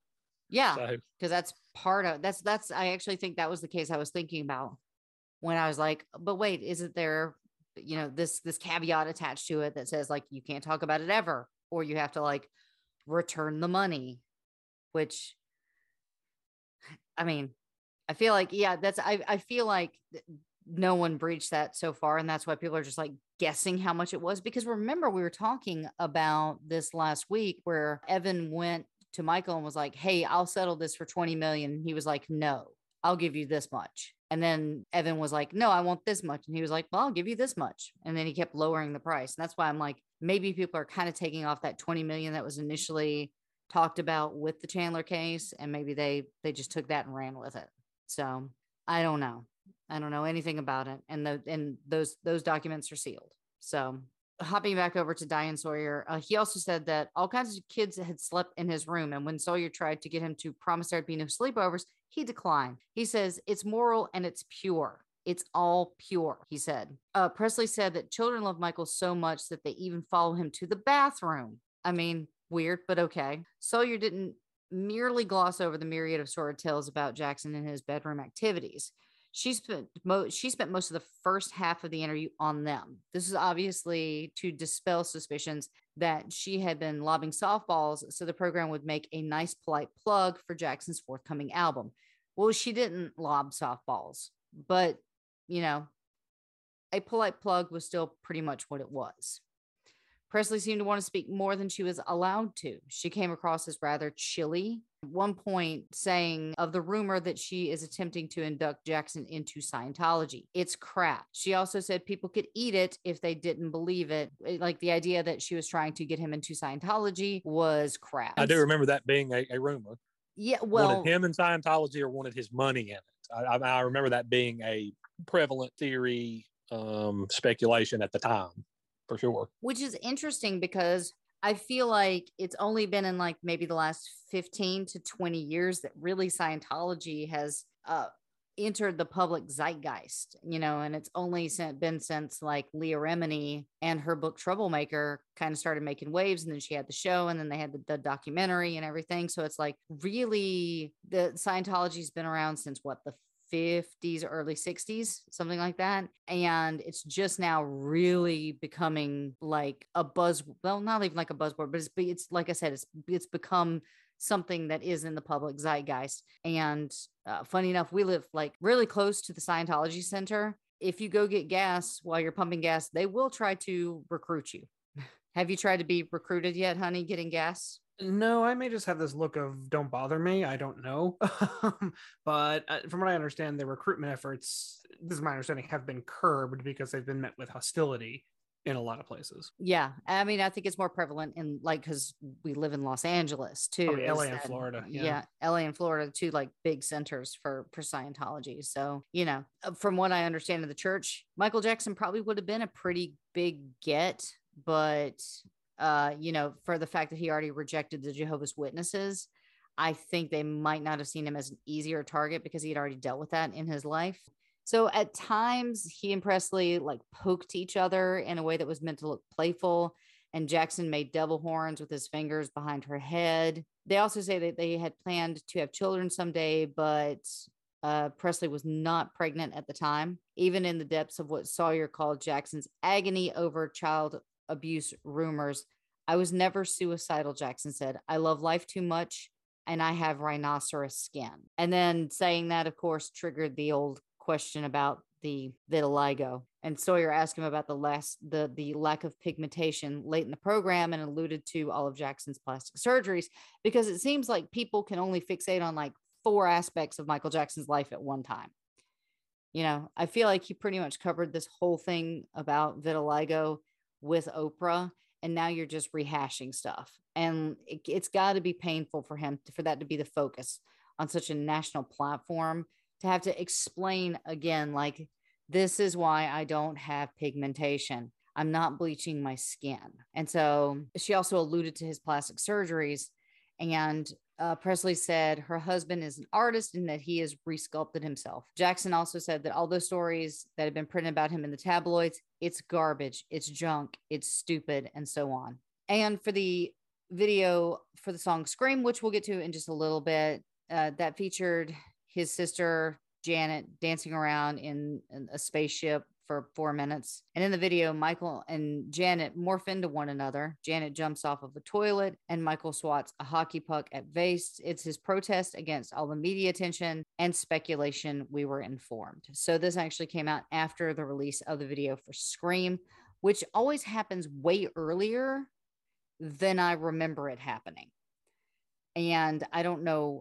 Yeah, because so. that's part of that's that's I actually think that was the case I was thinking about when I was like, but wait, isn't there, you know, this this caveat attached to it that says like you can't talk about it ever, or you have to like return the money, which I mean, I feel like yeah, that's I I feel like no one breached that so far, and that's why people are just like guessing how much it was. Because remember, we were talking about this last week where Evan went to Michael and was like, hey, I'll settle this for twenty million. And he was like, no, I'll give you this much. And then Evan was like, no, I want this much. And he was like, well, I'll give you this much. And then he kept lowering the price. And that's why I'm like, maybe people are kind of taking off that twenty million that was initially talked about with the Chandler case. And maybe they, they just took that and ran with it. So I don't know. I don't know anything about it. And the, and those, those documents are sealed. So hopping back over to Diane Sawyer, uh, he also said that all kinds of kids had slept in his room. And when Sawyer tried to get him to promise there'd be no sleepovers, he declined. He says, it's moral and it's pure. It's all pure, he said. Uh, Presley said that children love Michael so much that they even follow him to the bathroom. I mean, weird, but okay. Sawyer didn't merely gloss over the myriad of sordid tales about Jackson and his bedroom activities. She spent mo- she spent most of the first half of the interview on them. This is obviously to dispel suspicions that she had been lobbing softballs so the program would make a nice, polite plug for Jackson's forthcoming album. Well, she didn't lob softballs, but, you know, a polite plug was still pretty much what it was. Presley seemed to want to speak more than she was allowed to. She came across as rather chilly. At one point saying of the rumor that she is attempting to induct Jackson into Scientology. It's crap. She also said people could eat it if they didn't believe it. Like the idea that she was trying to get him into Scientology was crap.
I do remember that being a, a rumor.
Yeah, well.
Wanted him in Scientology or wanted his money in it. I, I, I remember that being a prevalent theory um, speculation at the time. For sure.
Which is interesting because I feel like it's only been in like maybe the last fifteen to twenty years that really Scientology has uh, entered the public zeitgeist, you know, and it's only been since like Leah Remini and her book Troublemaker kind of started making waves. And then she had the show and then they had the, the documentary and everything. So it's like really the Scientology's been around since what, the fifties, early sixties, something like that. And it's just now really becoming like a buzz. Well, not even like a buzzword, but it's, it's like I said, it's, it's become something that is in the public zeitgeist. And uh, funny enough, we live like really close to the Scientology Center. If you go get gas while you're pumping gas, they will try to recruit you. Have you tried to be recruited yet, honey, getting gas?
No, I may just have this look of don't bother me. I don't know. But uh, from what I understand, the recruitment efforts, this is my understanding, have been curbed because they've been met with hostility in a lot of places.
Yeah. I mean, I think it's more prevalent in like, because we live in Los Angeles too.
Oh, yeah, L A
is
and
that-
Florida. Yeah.
yeah. L A and Florida, two like big centers for, for Scientology. So, you know, from what I understand of the church, Michael Jackson probably would have been a pretty big get, but uh, you know, for the fact that he already rejected the Jehovah's Witnesses, I think they might not have seen him as an easier target because he had already dealt with that in his life. So at times he and Presley like poked each other in a way that was meant to look playful. And Jackson made devil horns with his fingers behind her head. They also say that they had planned to have children someday, but uh, Presley was not pregnant at the time, even in the depths of what Sawyer called Jackson's agony over child abuse rumors. I was never suicidal, Jackson said. I love life too much and I have rhinoceros skin. And then saying that, of course, triggered the old question about the vitiligo. And Sawyer asked him about the last the the lack of pigmentation late in the program and alluded to all of Jackson's plastic surgeries, because it seems like people can only fixate on like four aspects of Michael Jackson's life at one time. You know, I feel like he pretty much covered this whole thing about vitiligo with Oprah, and now you're just rehashing stuff. And it, it's got to be painful for him to, for that to be the focus on such a national platform, to have to explain again, like, this is why I don't have pigmentation. I'm not bleaching my skin. And so she also alluded to his plastic surgeries. And uh, Presley said her husband is an artist and that he has resculpted himself. Jackson also said that all those stories that have been printed about him in the tabloids, it's garbage, it's junk, it's stupid, and so on. And for the video for the song Scream, which we'll get to in just a little bit, uh, that featured his sister Janet dancing around in, in a spaceship for four minutes. And in the video, Michael and Janet morph into one another. Janet jumps off of a toilet and Michael swats a hockey puck at Vase. It's his protest against all the media attention and speculation, we were informed. So this actually came out after the release of the video for Scream, which always happens way earlier than I remember it happening. And I don't know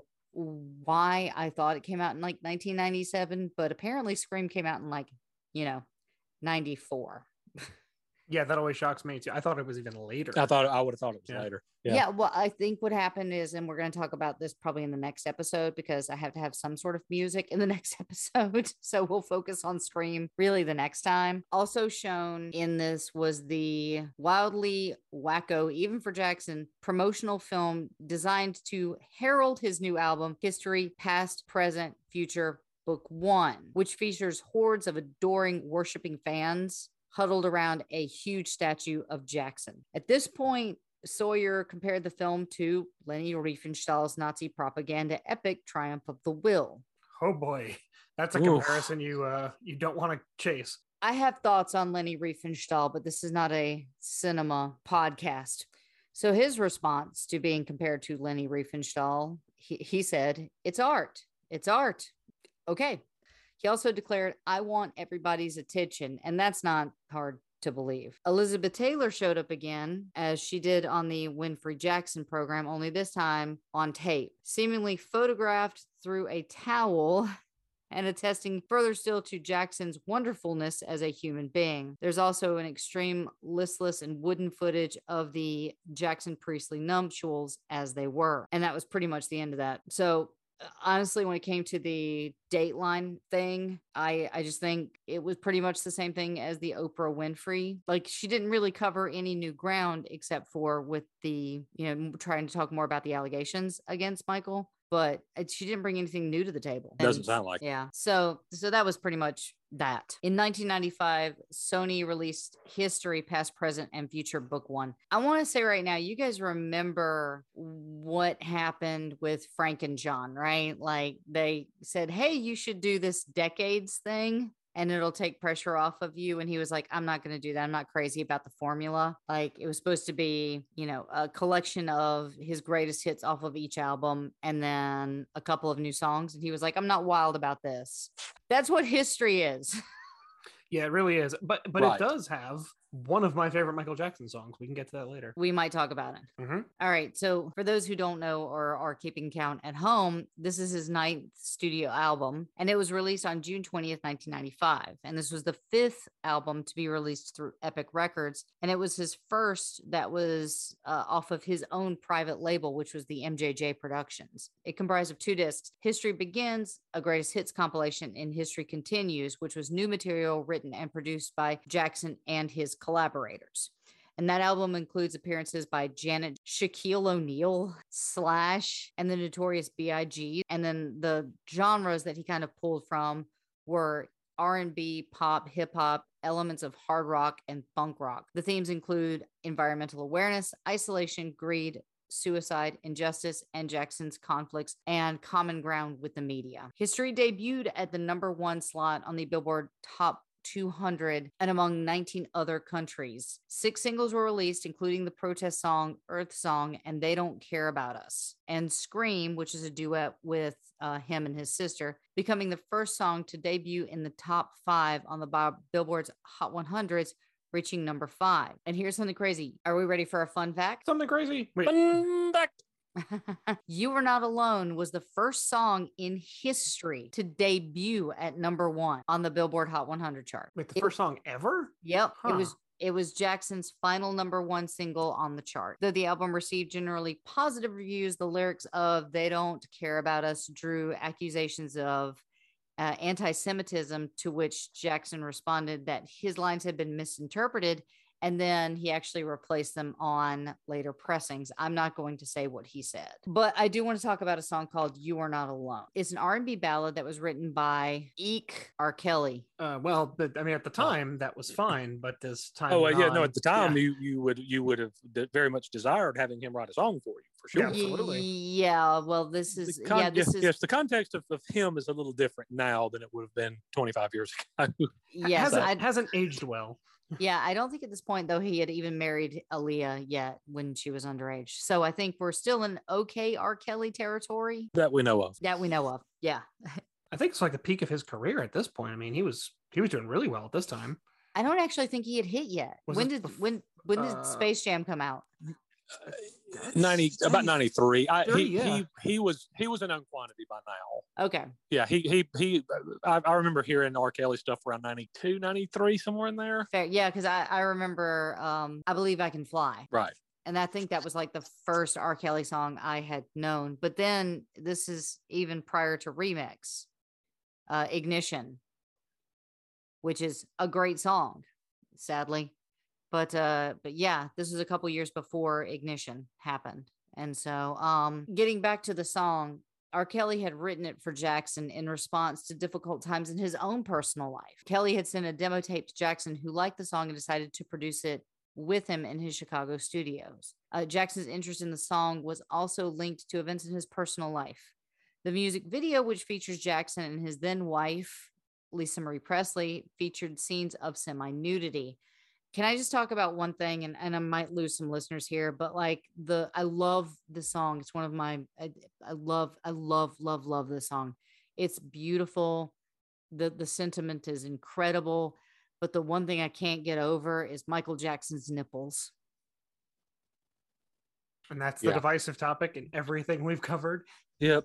why I thought it came out in like nineteen ninety-seven, but apparently Scream came out in like, you know, ninety-four.
Yeah, that always shocks me too. I thought it was even later.
I thought I would have thought it was
Yeah.
later.
Yeah. yeah, well, I think what happened is, and we're going to talk about this probably in the next episode because I have to have some sort of music in the next episode. So we'll focus on Scream really the next time. Also shown in this was the wildly wacko, even for Jackson, promotional film designed to herald his new album, History, Past, Present, Future, Book One, which features hordes of adoring, worshiping fans huddled around a huge statue of Jackson. At this point, Sawyer compared the film to Leni Riefenstahl's Nazi propaganda epic Triumph of the Will.
Oh boy, that's a
Oof.
comparison you uh you don't want to chase.
I have thoughts on Leni Riefenstahl, but this is not a cinema podcast. So his response to being compared to Leni Riefenstahl, he, he said, "It's art. It's art." Okay. He also declared, "I want everybody's attention." And that's not hard to believe. Elizabeth Taylor showed up again, as she did on the Winfrey Jackson program, only this time on tape, seemingly photographed through a towel and attesting further still to Jackson's wonderfulness as a human being. There's also an extreme listless and wooden footage of the Jackson Priestley nuptials as they were. And that was pretty much the end of that. So honestly, when it came to the Dateline thing, I, I just think it was pretty much the same thing as the Oprah Winfrey. Like, she didn't really cover any new ground except for with the, you know, trying to talk more about the allegations against Michael. but it, she didn't bring anything new to the table.
Doesn't
And,
sound like it.
yeah. So, so that was pretty much that. In nineteen ninety-five, Sony released History, Past, Present, and Future Book One. I want to say right now, you guys remember what happened with Frank and John, right? Like they said, hey, you should do this decades thing, and it'll take pressure off of you. And he was like, I'm not going to do that. I'm not crazy about the formula. Like it was supposed to be, you know, a collection of his greatest hits off of each album and then a couple of new songs. And he was like, I'm not wild about this. That's what History is.
Yeah, it really is. But but
Right.
it does have one of my favorite Michael Jackson songs. We can get to that later.
We might talk about it.
Mm-hmm.
All right. So for those who don't know or are keeping count at home, this is his ninth studio album, and it was released on June twentieth, nineteen ninety-five. And this was the fifth album to be released through Epic Records. And it was his first that was uh, off of his own private label, which was the M J J Productions. It comprised of two discs, History Begins, a greatest hits compilation, and History Continues, which was new material written and produced by Jackson and his collaborators. And that album includes appearances by Janet, Shaquille O'Neal, Slash, and the Notorious B I G. And then the genres that he kind of pulled from were R and B, pop, hip hop, elements of hard rock, and funk rock. The themes include environmental awareness, isolation, greed, suicide, injustice, and Jackson's conflicts and common ground with the media. History debuted at the number one slot on the Billboard Top two hundred and among nineteen other countries. Six singles were released, including the protest song Earth Song and They Don't Care About Us, and Scream, which is a duet with uh, him and his sister, becoming the first song to debut in the top five on the Bob Billboard's Hot one hundreds, reaching number five. And here's something crazy. Are we ready for a fun fact?
Something crazy. Wait.
Fun fact.
You Are Not Alone was the first song in history to debut at number one on the Billboard Hot one hundred chart.
Wait, the
It-
first song ever?
Yep.
Huh.
It was it was Jackson's final number one single on the chart. Though the album received generally positive reviews, the lyrics of They Don't Care About Us drew accusations of uh, anti-Semitism, to which Jackson responded that his lines had been misinterpreted, and then he actually replaced them on later pressings. I'm not going to say what he said, but I do want to talk about a song called You Are Not Alone. It's an R and B ballad that was written by Eek R. Kelly.
Uh, well, the, I mean, at the time that was fine, but this time.
Oh, well,
went
yeah, no.
on-
At the time,
yeah.
you you would you would have de- very much desired having him write a song for you, for sure.
Yeah, absolutely.
Yeah, well, this is
The con-
yeah, this
yes,
is
yes, the context of, of him is a little different now than it would have been twenty-five years ago.
yes,
hasn't,
I,
hasn't aged well.
yeah. I don't think at this point though he had even married Aaliyah yet when she was underage. So I think we're still in okay R. Kelly territory
That we know of.
that we know of. Yeah,
I think it's like the peak of his career at this point. I mean, he was he was doing really well at this time.
I don't actually think he had hit yet.
Was
when
this
did
bef-
when when did
uh,
Space Jam come out?
ninety about ninety-three. I, he,
ninety-three, yeah.
he he was he was a known quantity by now.
Okay,
Yeah, he he he. I, I remember hearing R. Kelly stuff around ninety-two, ninety-three, somewhere in there.
fair. Yeah, because I I remember um I Believe I Can Fly.
Right.
And I think that was like the first R. Kelly song I had known. But then this is even prior to Remix, uh, Ignition, which is a great song, sadly. But uh, but yeah, this was a couple years before Ignition happened. And so um, getting back to the song, R. Kelly had written it for Jackson in response to difficult times in his own personal life. Kelly had sent a demo tape to Jackson, who liked the song and decided to produce it with him in his Chicago studios. Uh, Jackson's interest in the song was also linked to events in his personal life. The music video, which features Jackson and his then wife, Lisa Marie Presley, featured scenes of semi-nudity. Can I just talk about one thing? And, and I might lose some listeners here, but like the, I love the song. It's one of my, I, I love, I love, love, love this song. It's beautiful. The, the sentiment is incredible. But the one thing I can't get over is Michael Jackson's nipples.
And that's the
Yeah.
divisive topic in everything we've covered.
Yep.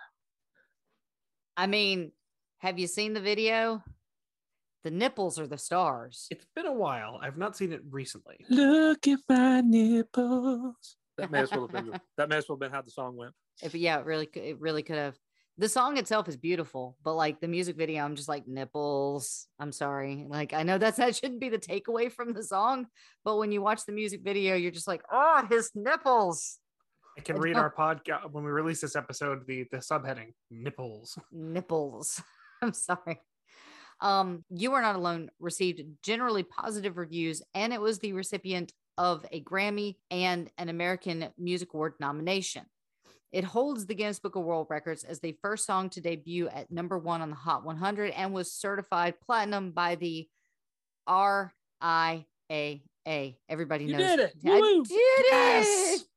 I mean, have you seen the video? The nipples are the stars.
It's been a while. I've not seen it recently.
Look at my nipples. That may as well have been. That may as well have been how the song went.
If, yeah, it really, could- it really could have. The song itself is beautiful, but like the music video, I'm just like nipples. I'm sorry. Like, I know that's, that shouldn't be the takeaway from the song, but when you watch the music video, you're just like, oh, his nipples.
I can read our podcast when we release this episode, the, the subheading, nipples.
Nipples. I'm sorry. Um, You Are Not Alone received generally positive reviews, and it was the recipient of a Grammy and an American Music Award nomination. It holds the Guinness Book of World Records as the first song to debut at number one on the Hot one hundred and was certified platinum by the R I A A. Everybody
You
knows.
did it.
I
Woo!
did
Yes!
it.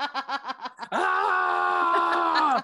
Ah!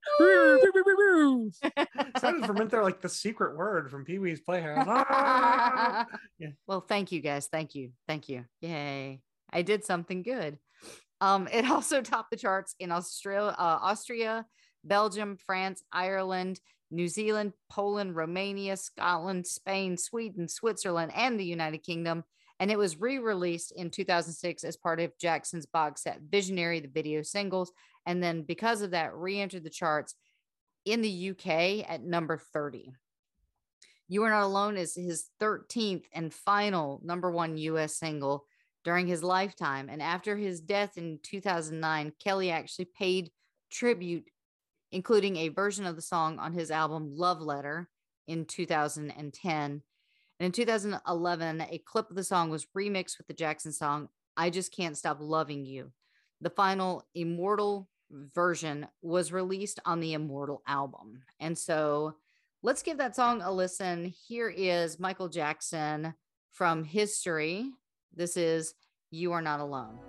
Sounded from in there like the secret word from Pee-wee's Playhouse. Ah! Yeah.
Well, thank you guys. Thank you. Thank you. Yay. I did something good. Um, it also topped the charts in Australia, uh, Austria, Belgium, France, Ireland, New Zealand, Poland, Romania, Scotland, Spain, Sweden, Switzerland, and the United Kingdom. And it was re-released in two thousand six as part of Jackson's box set Visionary, the video singles. And then because of that, re-entered the charts in the U K at number thirty. You Are Not Alone is his thirteenth and final number one U S single during his lifetime. And after his death in two thousand nine, Kelly actually paid tribute, including a version of the song on his album Love Letter in two thousand ten. And in two thousand eleven, a clip of the song was remixed with the Jackson song, I Just Can't Stop Loving You. The final Immortal version was released on the Immortal album. And so let's give that song a listen. Here is Michael Jackson from History. This is You Are Not Alone.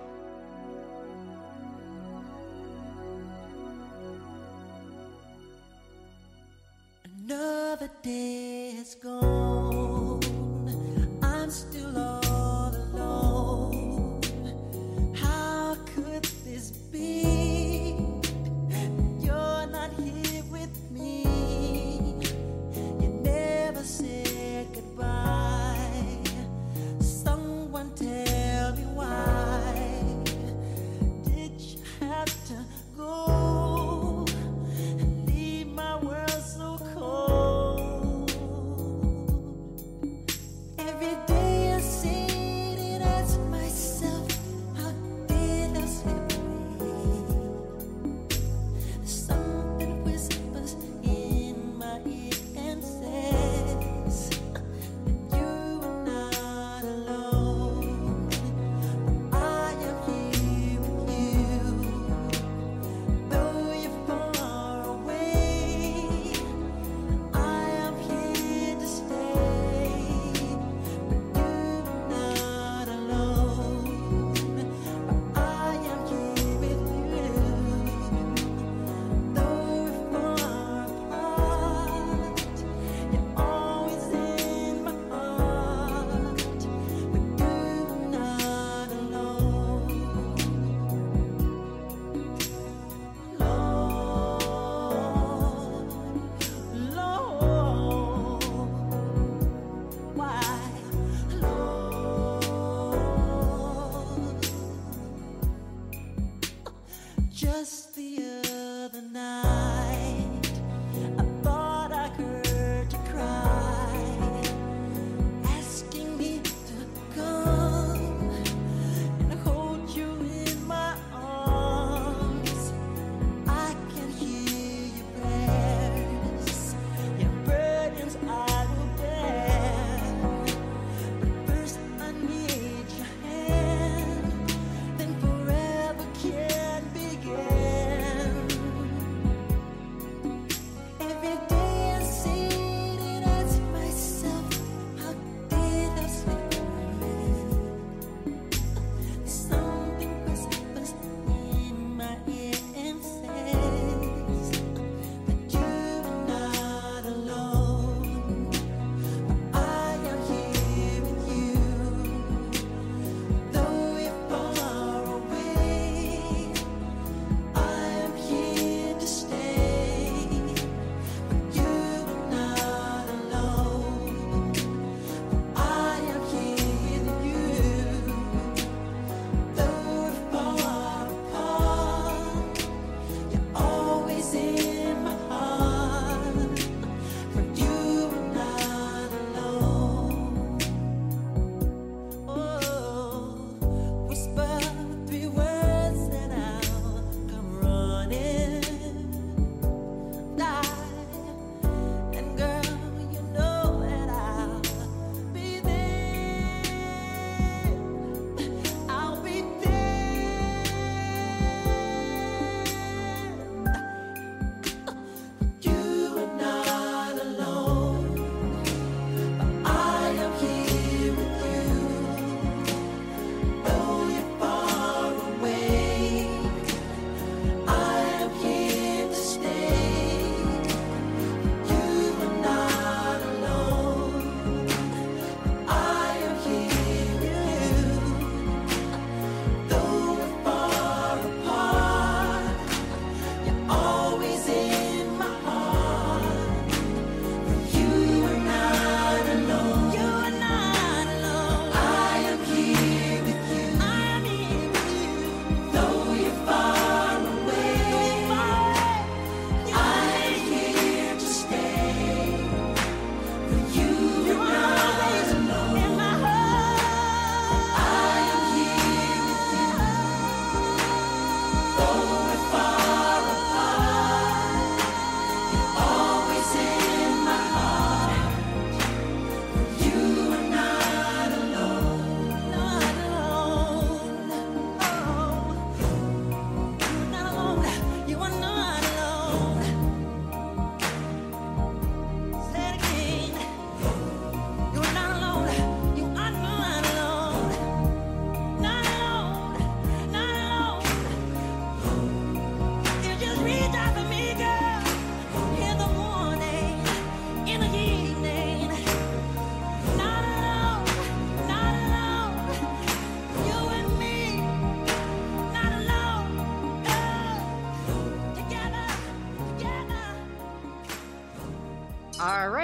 Another day has gone. I'm still all alone. How could this be? You're not here with me. You never said goodbye. Someone tell me why. Did you have to go and leave my world so cold?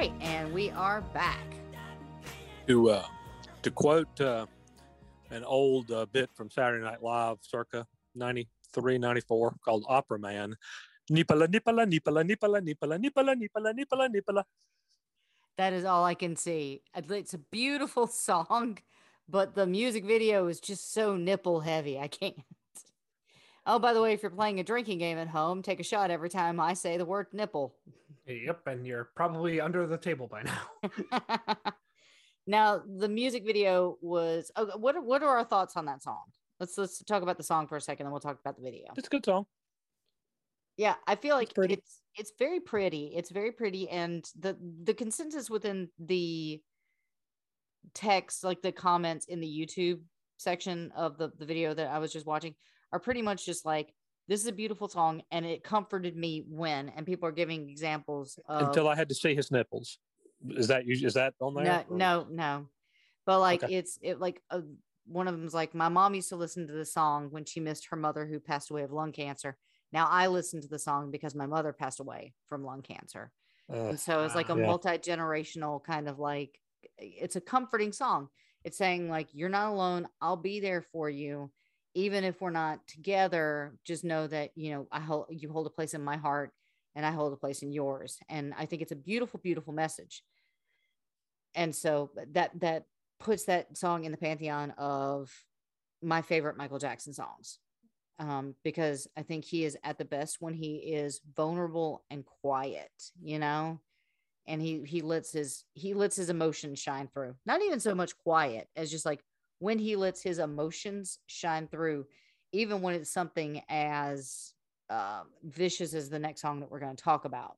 right, and we are back.
To uh, to quote uh, an old uh, bit from Saturday Night Live, circa ninety-three, ninety-four, called Opera Man. Nipala, nipala, nipala, nipala, nipala, nipala, nipala, nipala, nipala.
That is all I can see. It's a beautiful song, but the music video is just so nipple heavy. I can't. Oh, by the way, if you're playing a drinking game at home, take a shot every time I say the word nipple.
Yep, and you're probably under the table by now.
Now, the music video was. Oh, what are, what are our thoughts on that song? Let's let's talk about the song for a second, then we'll talk about the video.
It's a good song.
Yeah, I feel like
It's pretty.
it's it's very pretty. It's very pretty, and the the consensus within the text, like the comments in the YouTube section of the the video that I was just watching, are pretty much just like, this is a beautiful song, and it comforted me when. And people are giving examples of,
Until I had to see his nipples. Is that you? Is that on there?
no,
or-
no, no. But like
Okay.
it's it like uh, one of them's like, my mom used to listen to the song when she missed her mother who passed away of lung cancer. Now I listen to the song because my mother passed away from lung cancer.
Uh,
And so it's like a
yeah.
multi-generational kind of like, it's a comforting song. It's saying like, you're not alone. I'll be there for you. Even if we're not together, just know that, you know, I hold, you hold a place in my heart and I hold a place in yours. And I think it's a beautiful, beautiful message. And so that, that puts that song in the pantheon of my favorite Michael Jackson songs. Um, because I think he is at the best when he is vulnerable and quiet, you know, and he, he lets his, he lets his emotions shine through. Not even so much quiet as just like when he lets his emotions shine through, even when it's something as uh, vicious as the next song that we're going to talk about.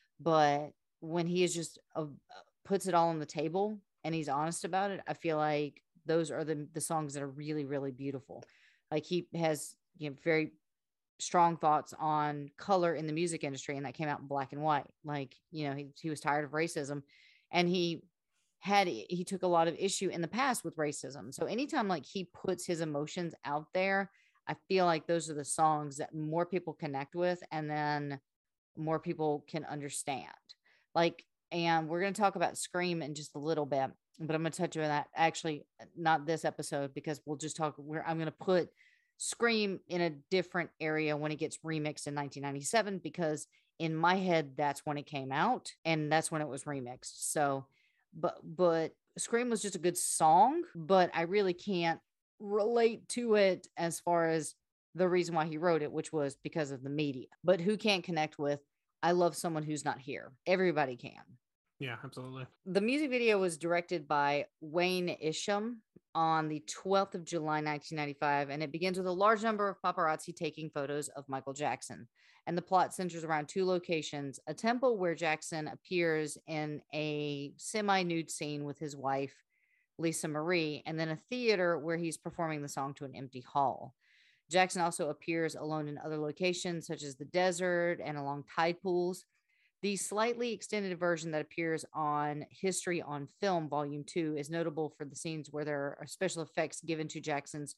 But when he is just uh, puts it all on the table and he's honest about it, I feel like those are the, the songs that are really, really beautiful. Like he has, you know, very strong thoughts on color in the music industry, and that came out in black and white. Like, you know, he, he was tired of racism, and he had, he took a lot of issue in the past with racism. So anytime like he puts his emotions out there, I feel like those are the songs that more people connect with, and then more people can understand. Like, and we're going to talk about Scream in just a little bit, but I'm going to touch on that actually not this episode, because we'll just talk where I'm going to put Scream in a different area when it gets remixed in nineteen ninety-seven, because in my head, that's when it came out and that's when it was remixed. So, but, but Scream was just a good song, but I really can't relate to it as far as the reason why he wrote it, which was because of the media. But who can't connect with, I love someone who's not here? Everybody can.
Yeah, absolutely.
The music video was directed by Wayne Isham on the twelfth of July, nineteen ninety-five, and it begins with a large number of paparazzi taking photos of Michael Jackson. And the plot centers around two locations: a temple where Jackson appears in a semi-nude scene with his wife, Lisa Marie, and then a theater where he's performing the song to an empty hall. Jackson also appears alone in other locations, such as the desert and along tide pools. The slightly extended version that appears on History on Film, Volume two, is notable for the scenes where there are special effects given to Jackson's,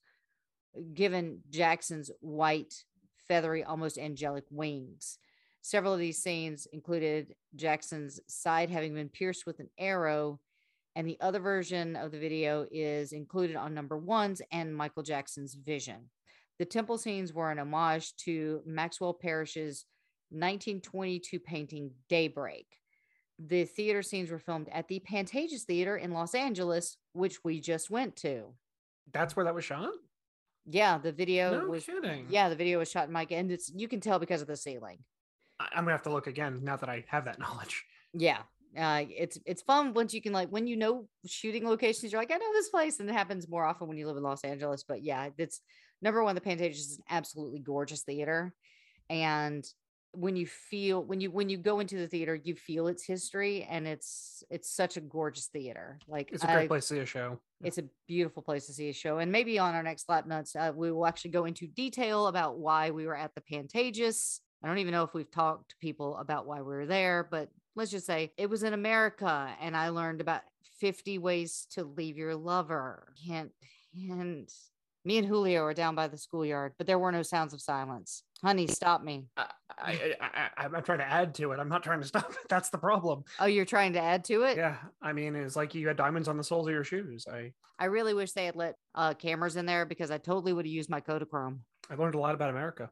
given Jackson's white, feathery, almost angelic wings. Several of these scenes included Jackson's side having been pierced with an arrow, and the other version of the video is included on number ones and Michael Jackson's vision. The temple scenes were an homage to Maxwell Parrish's nineteen twenty-two painting Daybreak. The theater scenes were filmed at the Pantages Theater in Los Angeles, which we just went to.
That's where that was shot?
Yeah, the video
No
was
kidding.
Yeah, the video was shot in Mike, and it's you can tell because of the ceiling.
I- I'm gonna have to look again now that I have that knowledge.
Yeah. Uh, it's it's fun once you can, like, when you know shooting locations, you're like, I know this place, and it happens more often when you live in Los Angeles. But yeah, it's number one. The Pantages is an absolutely gorgeous theater, and when you feel when you when you go into the theater, you feel its history, and it's it's such a gorgeous theater. Like,
It's a great
I-
place to see a show.
It's a beautiful place to see a show. And maybe on our next Slap Nuts, uh, we will actually go into detail about why we were at the Pantages. I don't even know if we've talked to people about why we were there, but let's just say it was in America, and I learned about fifty ways to leave your lover. Hint, hint. Me and Julio are down by the schoolyard, but there were no sounds of silence. Honey, stop me.
I, I, I, I, I'm trying to add to it. I'm not trying to stop it. That's the problem.
Oh, you're trying to add to it?
Yeah. I mean, it's like you had diamonds on the soles of your shoes. I,
I really wish they had let uh, cameras in there because I totally would have used my Kodachrome.
I learned a lot about America.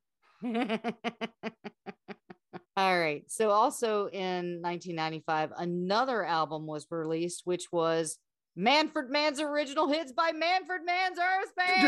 All right. So also in nineteen ninety-five, another album was released, which was Manfred Mann's Original Hits by Manfred Mann's Earth Band.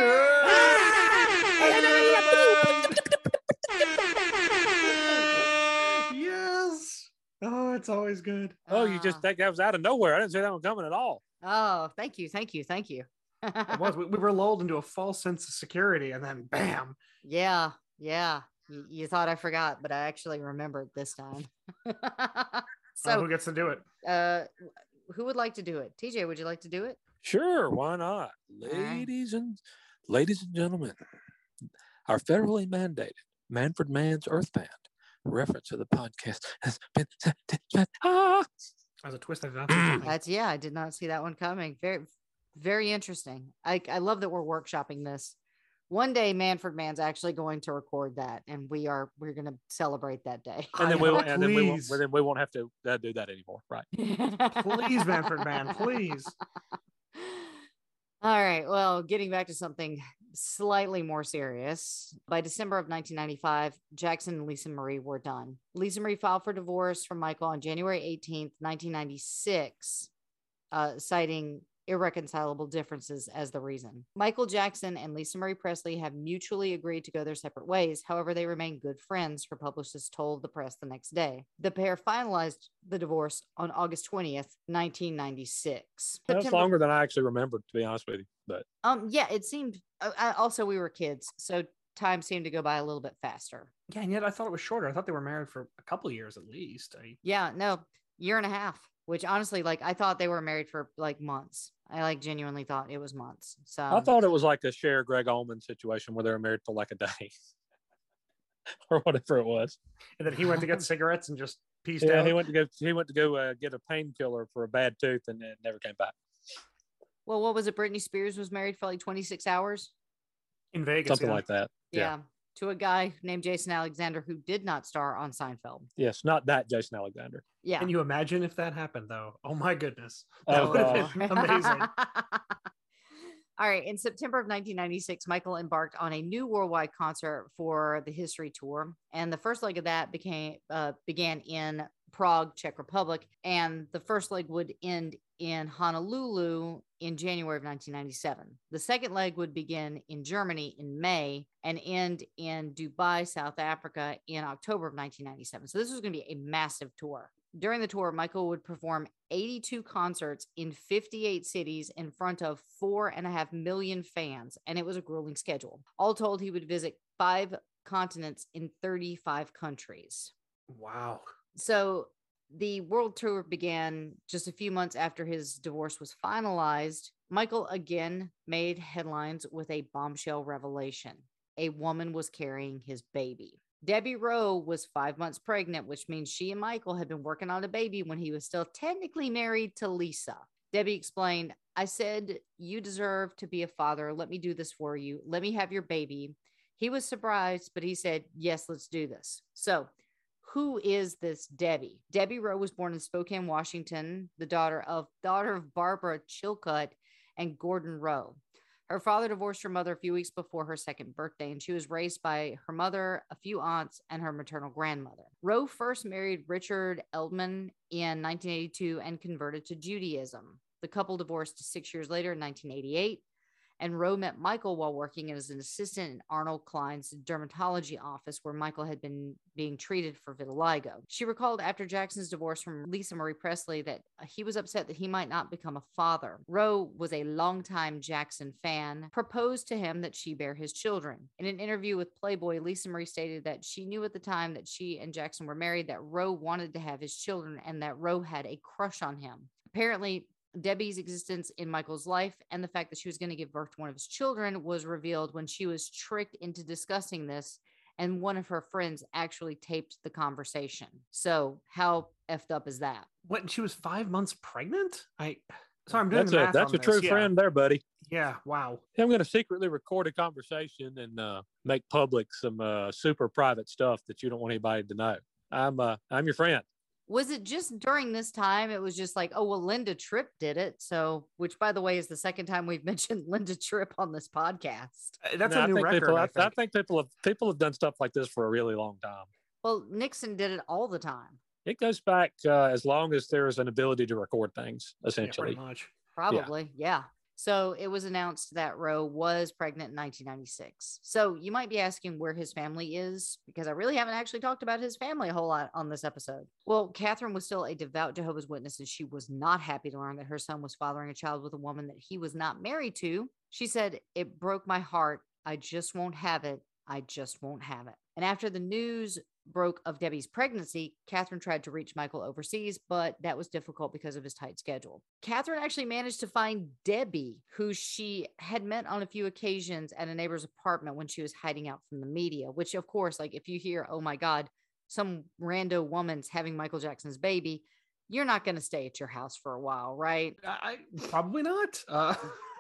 Yes. Oh, it's always good.
Oh, you just
Uh,
that, that was out of nowhere. I didn't see that one coming at all.
Oh, thank you. Thank you. Thank you.
It was. We, we were lulled into a false sense of security, and then bam.
Yeah. Yeah. You, you thought I forgot, but I actually remembered this time.
So
so,
who gets to do it?
uh, who would like to do it? T J, would you like to do it?
Sure, why not?
right.
Ladies and ladies and gentlemen, our federally mandated Manfred Mann's Earth Band reference to the podcast has been ah!
As a twist, I did not see coming.
That's yeah, I did not see that one coming. Very, very interesting. I, I love that we're workshopping this. One day, Manfred Mann's actually going to record that, and we are we're going to celebrate that day.
and then
I
we
know,
won't, and then we won't,
please.
then we won't have to uh, do that anymore, right?
Please, Manfred Mann, please.
All right. Well, getting back to something slightly more serious. By December of nineteen ninety-five, Jackson and Lisa Marie were done. Lisa Marie filed for divorce from Michael on January eighteenth, nineteen ninety-six, uh, citing irreconcilable differences as the reason. Michael Jackson and Lisa Marie Presley have mutually agreed to go their separate ways. However, they remain good friends, her publicist told the press the next day. The pair finalized the divorce on August twentieth, nineteen ninety-six.
That's
September-
longer than I actually remembered, to be honest with you. But
Um, yeah, it seemed. Uh, I- also, we were kids, so time seemed to go by a little bit faster.
Yeah, and yet I thought it was shorter. I thought they were married for a couple of years at least. I,
Yeah, no, year and a half. Which honestly, like, I thought they were married for like months. I like genuinely thought it was months. So
I thought it was like a Cher Greg Allman situation where they were married for like a day or whatever it was.
and then he went to get cigarettes and just pieced
Yeah,
out.
he went to go. He went to go uh, get a painkiller for a bad tooth, and it never came back.
well, what was it? Britney Spears was married for like twenty-six hours.
in Vegas.
Something
yeah.
like that.
Yeah.
Yeah.
To a guy named Jason Alexander who did not star on Seinfeld.
Yes, not that Jason Alexander.
Yeah.
Can you imagine if that happened though? Oh my goodness.
Oh,
That would
God.
have been amazing.
All right. In September of nineteen ninety-six, Michael embarked on a new worldwide concert for the History Tour. And the first leg of that became uh, began in Prague, Czech Republic. And the first leg would end in Honolulu in January of nineteen ninety-seven. The second leg would begin in Germany in May and end in Dubai, South Africa in October of nineteen ninety-seven. So this was going to be a massive tour. During the tour, Michael would perform eighty-two concerts in fifty-eight cities in front of four and a half million fans, and it was a grueling schedule. All told, he would visit five continents in thirty-five countries.
Wow.
So the world tour began just a few months after his divorce was finalized. Michael again made headlines with a bombshell revelation. A woman was carrying his baby. Debbie Rowe was five months pregnant, which means she and Michael had been working on a baby when he was still technically married to Lisa. Debbie explained, I said, you deserve to be a father. Let me do this for you. Let me have your baby. He was surprised, but he said, yes, let's do this. So who is this Debbie? Debbie Rowe was born in Spokane, Washington, the daughter of daughter of Barbara Chilcutt and Gordon Rowe. Her father divorced her mother a few weeks before her second birthday, and she was raised by her mother, a few aunts, and her maternal grandmother. Rowe first married Richard Eldman in nineteen eighty-two and converted to Judaism. The couple divorced six years later in nineteen eighty-eight. And Rowe met Michael while working as an assistant in Arnold Klein's dermatology office, where Michael had been being treated for vitiligo. She recalled after Jackson's divorce from Lisa Marie Presley that he was upset that he might not become a father. Rowe was a longtime Jackson fan, proposed to him that she bear his children. In an interview with Playboy, Lisa Marie stated that she knew at the time that she and Jackson were married that Rowe wanted to have his children and that Rowe had a crush on him. Apparently, Debbie's existence in Michael's life and the fact that she was going to give birth to one of his children was revealed when she was tricked into discussing this, and one of her friends actually taped the conversation. So how effed up is that?
What? She was five months pregnant? I. Sorry, I'm doing
That's
the
a
math
that's
on
a true
this, yeah.
friend there, buddy.
Yeah. Wow.
I'm going to secretly record a conversation and uh, make public some uh, super private stuff that you don't want anybody to know. I'm uh, I'm your friend.
Was it just during this time? It was just like, oh, well, Linda Tripp did it. So, which by the way, is the second time we've mentioned Linda Tripp on this podcast.
Uh, That's
No,
a
I
new
think
record.
people,
I
I,
think.
I think people have people have done stuff like this for a really long time.
Well, Nixon did it all the time.
It goes back uh, as long as there is an ability to record things,
Yeah,
essentially.
pretty much.
Probably. Yeah. So it was announced that Roe was pregnant in nineteen ninety-six. So you might be asking where his family is, because I really haven't actually talked about his family a whole lot on this episode. Well, Catherine was still a devout Jehovah's Witness, and she was not happy to learn that her son was fathering a child with a woman that he was not married to. She said, "It broke my heart. I just won't have it. I just won't have it." And after the news broke of Debbie's pregnancy, Catherine tried to reach Michael overseas, but that was difficult because of his tight schedule. Catherine actually managed to find Debbie, who she had met on a few occasions at a neighbor's apartment when she was hiding out from the media, which of course, like if you hear, oh my God, some rando woman's having Michael Jackson's baby, you're not going to stay at your house for a while, right?
I, I probably not. Uh,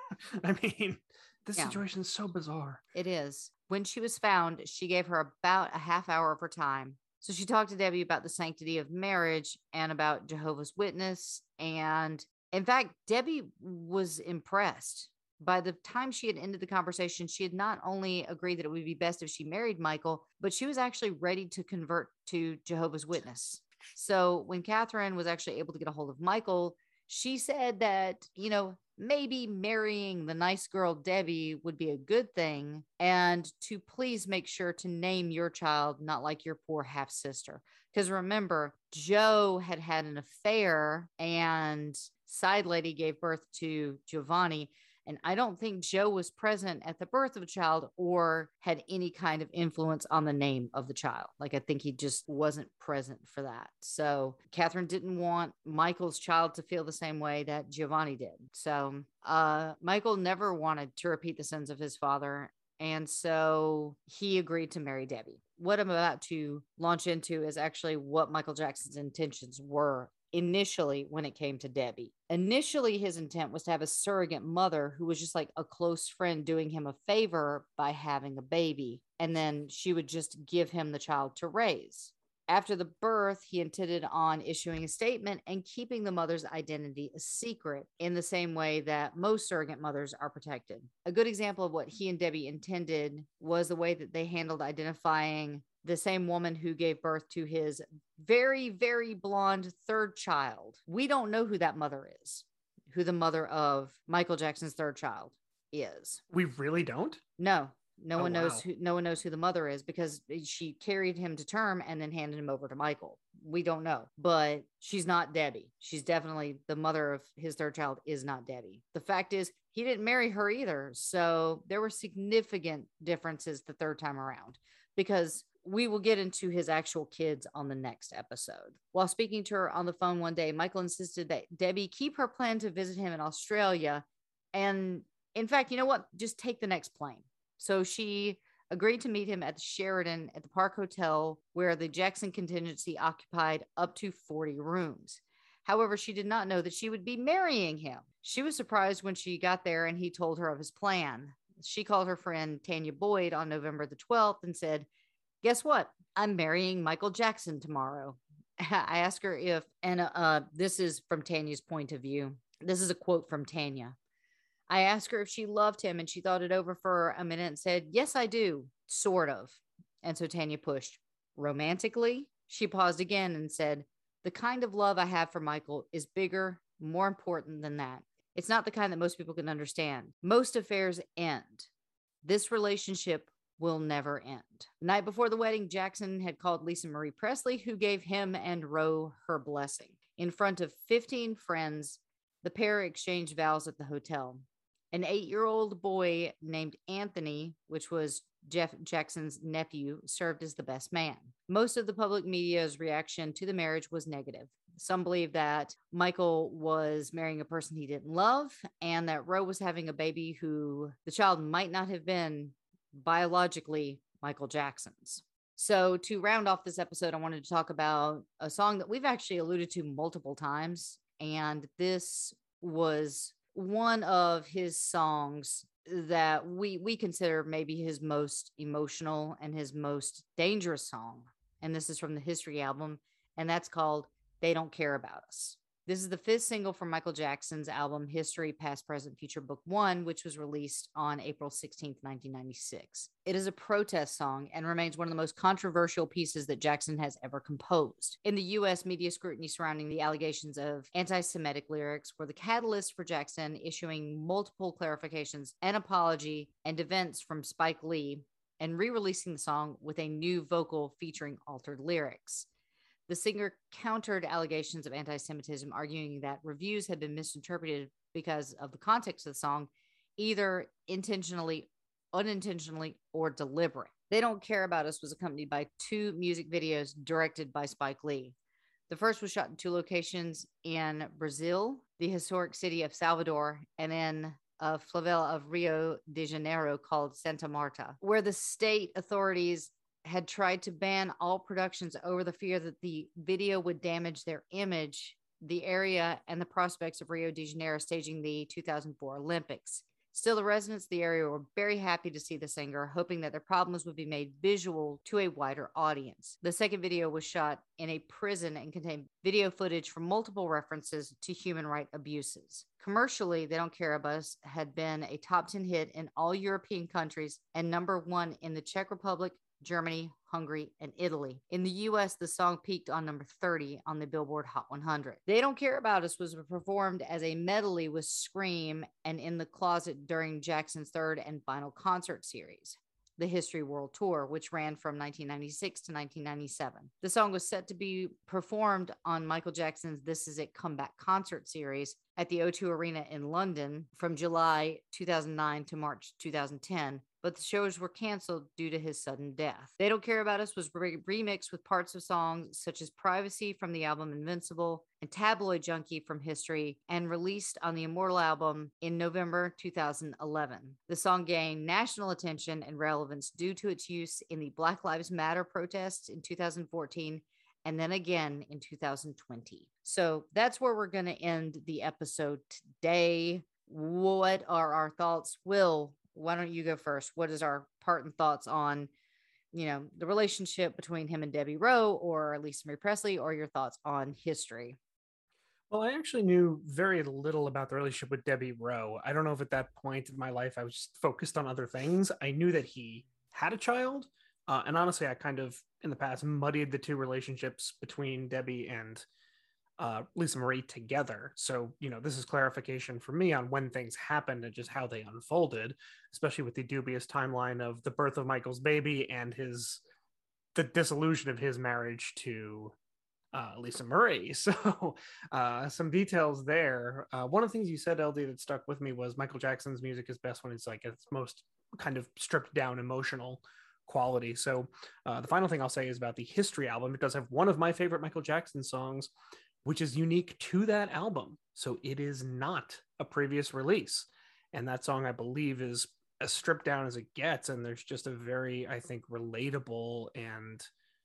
I mean, this
Yeah.
situation is so bizarre.
It is. When she was found, she gave her about a half hour of her time. So she talked to Debbie about the sanctity of marriage and about Jehovah's Witness. And in fact, Debbie was impressed. By the time she had ended the conversation, she had not only agreed that it would be best if she married Michael, but she was actually ready to convert to Jehovah's Witness. So when Catherine was actually able to get a hold of Michael, she said that, you know, maybe marrying the nice girl Debbie would be a good thing, and to please make sure to name your child not like your poor half sister. Because remember, Joe had had an affair and Side Lady gave birth to Giovanni. And I don't think Joe was present at the birth of a child or had any kind of influence on the name of the child. Like, I think he just wasn't present for that. So Catherine didn't want Michael's child to feel the same way that Giovanni did. So uh, Michael never wanted to repeat the sins of his father. And so he agreed to marry Debbie. What I'm about to launch into is actually what Michael Jackson's intentions were initially when it came to Debbie. Initially, his intent was to have a surrogate mother who was just like a close friend doing him a favor by having a baby, and then she would just give him the child to raise. After the birth, he intended on issuing a statement and keeping the mother's identity a secret in the same way that most surrogate mothers are protected. A good example of what he and Debbie intended was the way that they handled identifying the same woman who gave birth to his very, very blonde third child. We don't know who that mother is, who the mother of Michael Jackson's third child is.
We really don't?
No, no
Oh,
one knows
wow.
who, no one knows who the mother is, because she carried him to term and then handed him over to Michael. We don't know, but she's not Debbie. She's definitely the mother of his third child is not Debbie. The fact is, he didn't marry her either. So there were significant differences the third time around, because we will get into his actual kids on the next episode. While speaking to her on the phone one day, Michael insisted that Debbie keep her plan to visit him in Australia. And in fact, you know what? Just take the next plane. So she agreed to meet him at the Sheraton at the Park Hotel, where the Jackson contingency occupied up to forty rooms. However, she did not know that she would be marrying him. She was surprised when she got there and he told her of his plan. She called her friend Tanya Boyd on November the twelfth and said, "Guess what? I'm marrying Michael Jackson tomorrow." I asked her if, and uh, this is from Tanya's point of view. This is a quote from Tanya. I asked her if she loved him, and she thought it over for a minute and said, "Yes, I do, sort of." And so Tanya pushed, "Romantically?" She paused again and said, "The kind of love I have for Michael is bigger, more important than that. It's not the kind that most people can understand. Most affairs end. This relationship will never end." The night before the wedding, Jackson had called Lisa Marie Presley, who gave him and Roe her blessing. In front of fifteen friends, the pair exchanged vows at the hotel. An eight-year-old boy named Anthony, which was Jeff Jackson's nephew, served as the best man. Most of the public media's reaction to the marriage was negative. Some believe that Michael was marrying a person he didn't love, and that Roe was having a baby who the child might not have been biologically Michael Jackson's. So to round off this episode, I wanted to talk about a song that we've actually alluded to multiple times. And this was one of his songs that we we consider maybe his most emotional and his most dangerous song. And this is from the History album, and that's called They Don't Care About Us. This is the fifth single from Michael Jackson's album History, Past, Present, Future, Book One, which was released on April sixteenth, nineteen ninety-six. It is a protest song and remains one of the most controversial pieces that Jackson has ever composed. In the U S, media scrutiny surrounding the allegations of anti-Semitic lyrics were the catalyst for Jackson issuing multiple clarifications, an apology, and defense from Spike Lee, and re-releasing the song with a new vocal featuring altered lyrics. The singer countered allegations of anti-Semitism, arguing that reviews had been misinterpreted because of the context of the song, either intentionally, unintentionally, or deliberate. They Don't Care About Us was accompanied by two music videos directed by Spike Lee. The first was shot in two locations in Brazil, the historic city of Salvador, and in a favela of Rio de Janeiro called Santa Marta, where the state authorities had tried to ban all productions over the fear that the video would damage their image, the area, and the prospects of Rio de Janeiro staging the two thousand four Olympics. Still, the residents of the area were very happy to see the singer, hoping that their problems would be made visual to a wider audience. The second video was shot in a prison and contained video footage from multiple references to human rights abuses. Commercially, They Don't Care About Us had been a top ten hit in all European countries and number one in the Czech Republic, Germany, Hungary, and Italy. In the U S, the song peaked on number thirty on the Billboard Hot one hundred. They Don't Care About Us was performed as a medley with Scream and In the Closet during Jackson's third and final concert series, the History World Tour, which ran from nineteen ninety-six to nineteen ninety-seven. The song was set to be performed on Michael Jackson's This Is It Comeback concert series at the O two Arena in London from July two thousand nine to March two thousand ten, but the shows were canceled due to his sudden death. They Don't Care About Us was re- remixed with parts of songs such as Privacy from the album Invincible and Tabloid Junkie from History, and released on the Immortal album in November two thousand eleven. The song gained national attention and relevance due to its use in the Black Lives Matter protests in two thousand fourteen and then again in two thousand twenty. So that's where we're going to end the episode today. What are our thoughts? Will, why don't you go first? What is our part and thoughts on, you know, the relationship between him and Debbie Rowe or Lisa Marie Presley, or your thoughts on History?
Well, I actually knew very little about the relationship with Debbie Rowe. I don't know if at that point in my life I was just focused on other things. I knew that he had a child. Uh, and honestly, I kind of, in the past, muddied the two relationships between Debbie and uh, Lisa Marie together. So, you know, this is clarification for me on when things happened and just how they unfolded, especially with the dubious timeline of the birth of Michael's baby and his, the dissolution of his marriage to uh, Lisa Marie. So uh, some details there. Uh, one of the things you said, L D, that stuck with me was Michael Jackson's music is best when it's like its most kind of stripped down emotional quality. So uh, the final thing I'll say is about the History album. It does have one of my favorite Michael Jackson songs, which is unique to that album. So it is not a previous release. And that song, I believe, is as stripped down as it gets. And there's just a very, I think, relatable and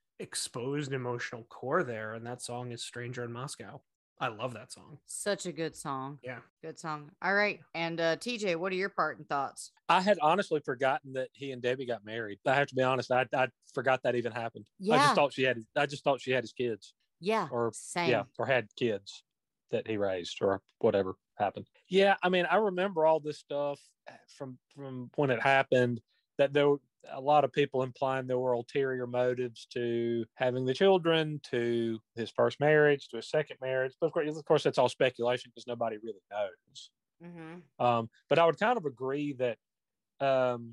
exposed emotional core there. And that song is Stranger in Moscow. I love that song.
Such a good song.
Yeah.
Good song. All right. And uh, T J, what are your part and thoughts?
I had honestly forgotten that he and Debbie got married. I have to be honest. I, I forgot that even happened.
Yeah.
I just thought she had, I just thought she had his kids.
Yeah.
Or
same.
Yeah. Or had kids that he raised or whatever happened. Yeah. I mean, I remember all this stuff from, from when it happened, that there were a lot of people implying there were ulterior motives to having the children, to his first marriage, to his second marriage. But of course, of course that's all speculation because nobody really knows.
Mm-hmm.
Um, but I would kind of agree that um,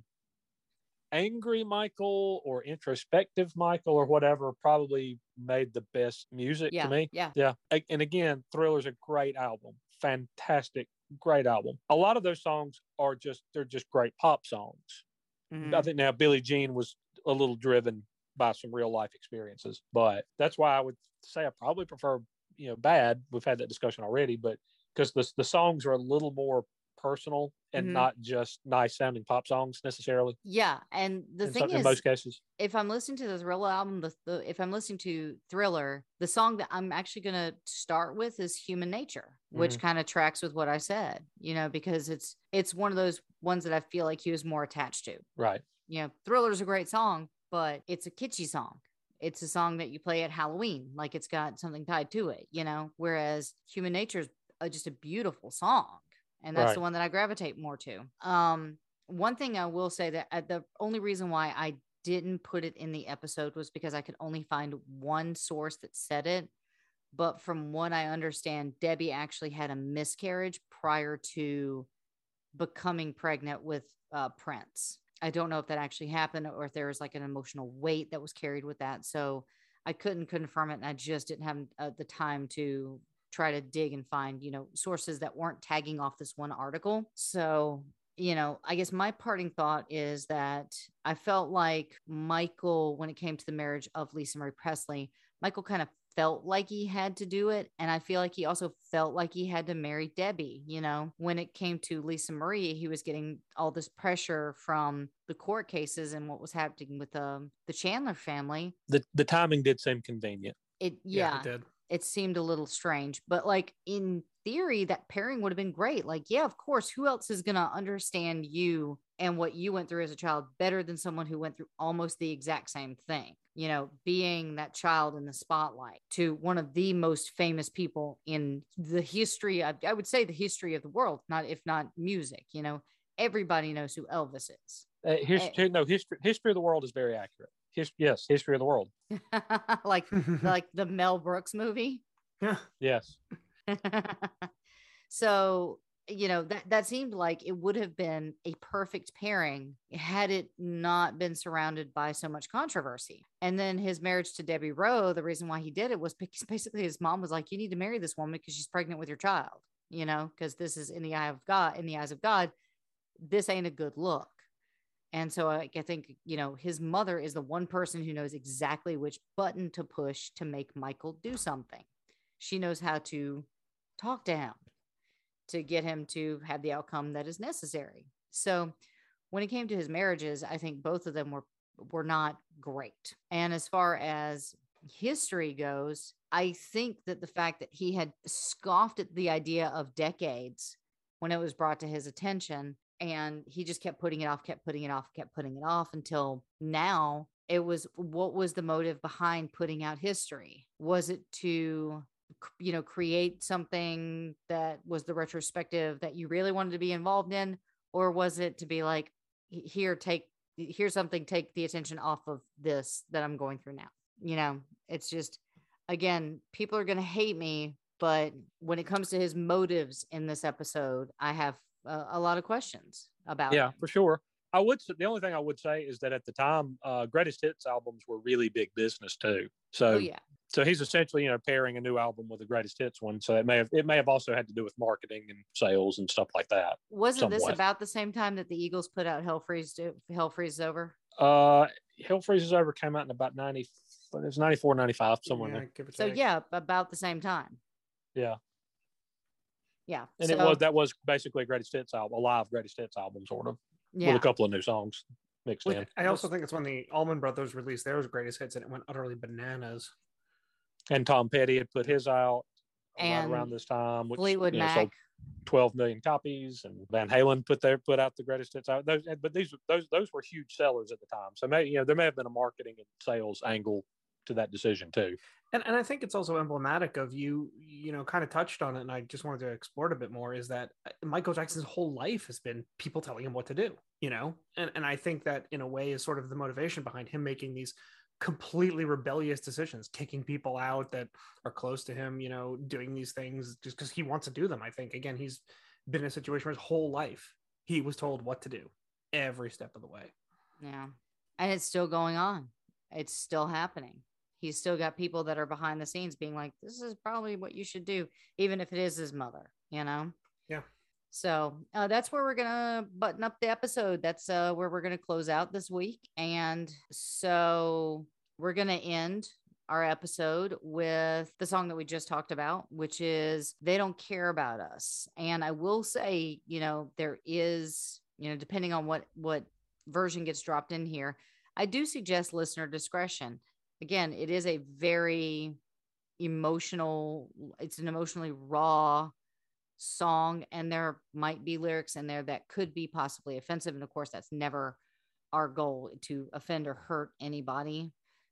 angry Michael or introspective Michael or whatever probably made the best music
yeah,
to me.
Yeah.
Yeah. And again, Thriller's a great album. Fantastic, great album. A lot of those songs are just, they're just great pop songs.
Mm-hmm.
I think now Billie Jean was a little driven by some real life experiences, but that's why I would say I probably prefer, you know, Bad. We've had that discussion already, but because the, the songs are a little more personal and
Mhm.
not just nice sounding pop songs necessarily.
Yeah, and the
in,
thing
some, in
is,
most cases.
if I'm listening to the Thriller album, the, the if I'm listening to Thriller, the song that I'm actually going to start with is Human Nature, which
Mhm.
kind of tracks with what I said, you know, because it's it's one of those ones that I feel like he was more attached to.
Right.
You know, Thriller's a great song, but it's a kitschy song. It's a song that you play at Halloween, like it's got something tied to it, you know, whereas Human Nature is uh, just a beautiful song. And that's
Right.
the one that I gravitate more to. Um, one thing I will say that uh, the only reason why I didn't put it in the episode was because I could only find one source that said it. But from what I understand, Debbie actually had a miscarriage prior to becoming pregnant with uh, Prince. I don't know if that actually happened or if there was like an emotional weight that was carried with that. So I couldn't confirm it. And I just didn't have uh, the time to try to dig and find, you know, sources that weren't tagging off this one article. So, you know, I guess my parting thought is that I felt like Michael, when it came to the marriage of Lisa Marie Presley, Michael kind of felt like he had to do it. And I feel like he also felt like he had to marry Debbie. You know, when it came to Lisa Marie, he was getting all this pressure from the court cases and what was happening with um, the Chandler family.
The the timing did seem convenient.
It,
Yeah,
yeah,
it did.
it seemed a little strange, but like in theory, that pairing would have been great. Like, yeah, of course, who else is going to understand you and what you went through as a child better than someone who went through almost the exact same thing? You know, being that child in the spotlight to one of the most famous people in the history, I, I would say the history of the world, not if not music. You know, everybody knows who Elvis is.
Uh, history, no, history history of the world is very accurate. His, yes, history of the world.
like like the Mel Brooks movie.
Yeah.
Yes.
So, you know, that that seemed like it would have been a perfect pairing had it not been surrounded by so much controversy. And then his marriage to Debbie Rowe, the reason why he did it was because basically his mom was like, you need to marry this woman because she's pregnant with your child, you know, because this is in the eye of God, in the eyes of God, this ain't a good look. And so I, I think, you know, his mother is the one person who knows exactly which button to push to make Michael do something. She knows how to talk to him to get him to have the outcome that is necessary. So when it came to his marriages, I think both of them were were not great. And as far as history goes, I think that the fact that he had scoffed at the idea of decades when it was brought to his attention, and he just kept putting it off, kept putting it off, kept putting it off until now. It was, what was the motive behind putting out history? Was it to, you know, create something that was the retrospective that you really wanted to be involved in? Or was it to be like, here, take, here's something, take the attention off of this that I'm going through now? You know, it's just, again, people are going to hate me, but when it comes to his motives in this episode, I have a, a lot of questions about
Yeah,
him.
for sure. I would. The only thing I would say is that at the time, uh, greatest hits albums were really big business too. So,
Oh yeah.
so he's essentially, you know, pairing a new album with a greatest hits one. So it may have, it may have also had to do with marketing and sales and stuff like that.
Wasn't this
somewhat.
about the same time that the Eagles put out Hell Freeze, Hell Freeze Over?
Uh, Hell Freezes Over came out in about ninety. It was ninety-four, ninety-five, somewhere
Yeah,
there.
give or
So
take.
yeah, about the same time.
Yeah,
Yeah.
and
so,
it was that was basically a greatest hits album, a live greatest hits album, sort of,
yeah.
with a couple of new songs mixed
Which
in.
I also think it's when the Allman Brothers released theirs greatest hits and it went utterly bananas.
And Tom Petty had put his out
And
right around this time, which
Fleetwood
you know,
Mac.
sold twelve million copies, and Van Halen put their put out the greatest hits out. Those, but these those those were huge sellers at the time. So may, you know, there may have been a marketing and sales angle to that decision too.
And and I think it's also emblematic of you, you know, kind of touched on it, and I just wanted to explore it a bit more, is that Michael Jackson's whole life has been people telling him what to do, you know? And and I think that in a way is sort of the motivation behind him making these completely rebellious decisions, kicking people out that are close to him, you know, doing these things just because he wants to do them. I think, again, he's been in a situation where his whole life he was told what to do every step of the way.
Yeah. And it's still going on. It's still happening. He's still got people that are behind the scenes being like, this is probably what you should do, even if it is his mother, you know?
Yeah.
So uh, that's where we're going to button up the episode. That's uh, where we're going to close out this week. And so we're going to end our episode with the song that we just talked about, which is They Don't Care About Us. And I will say, you know, there is, you know, depending on what, what version gets dropped in here, I do suggest listener discretion. Again, it is a very emotional, it's an emotionally raw song, and there might be lyrics in there that could be possibly offensive. And of course, that's never our goal, to offend or hurt anybody.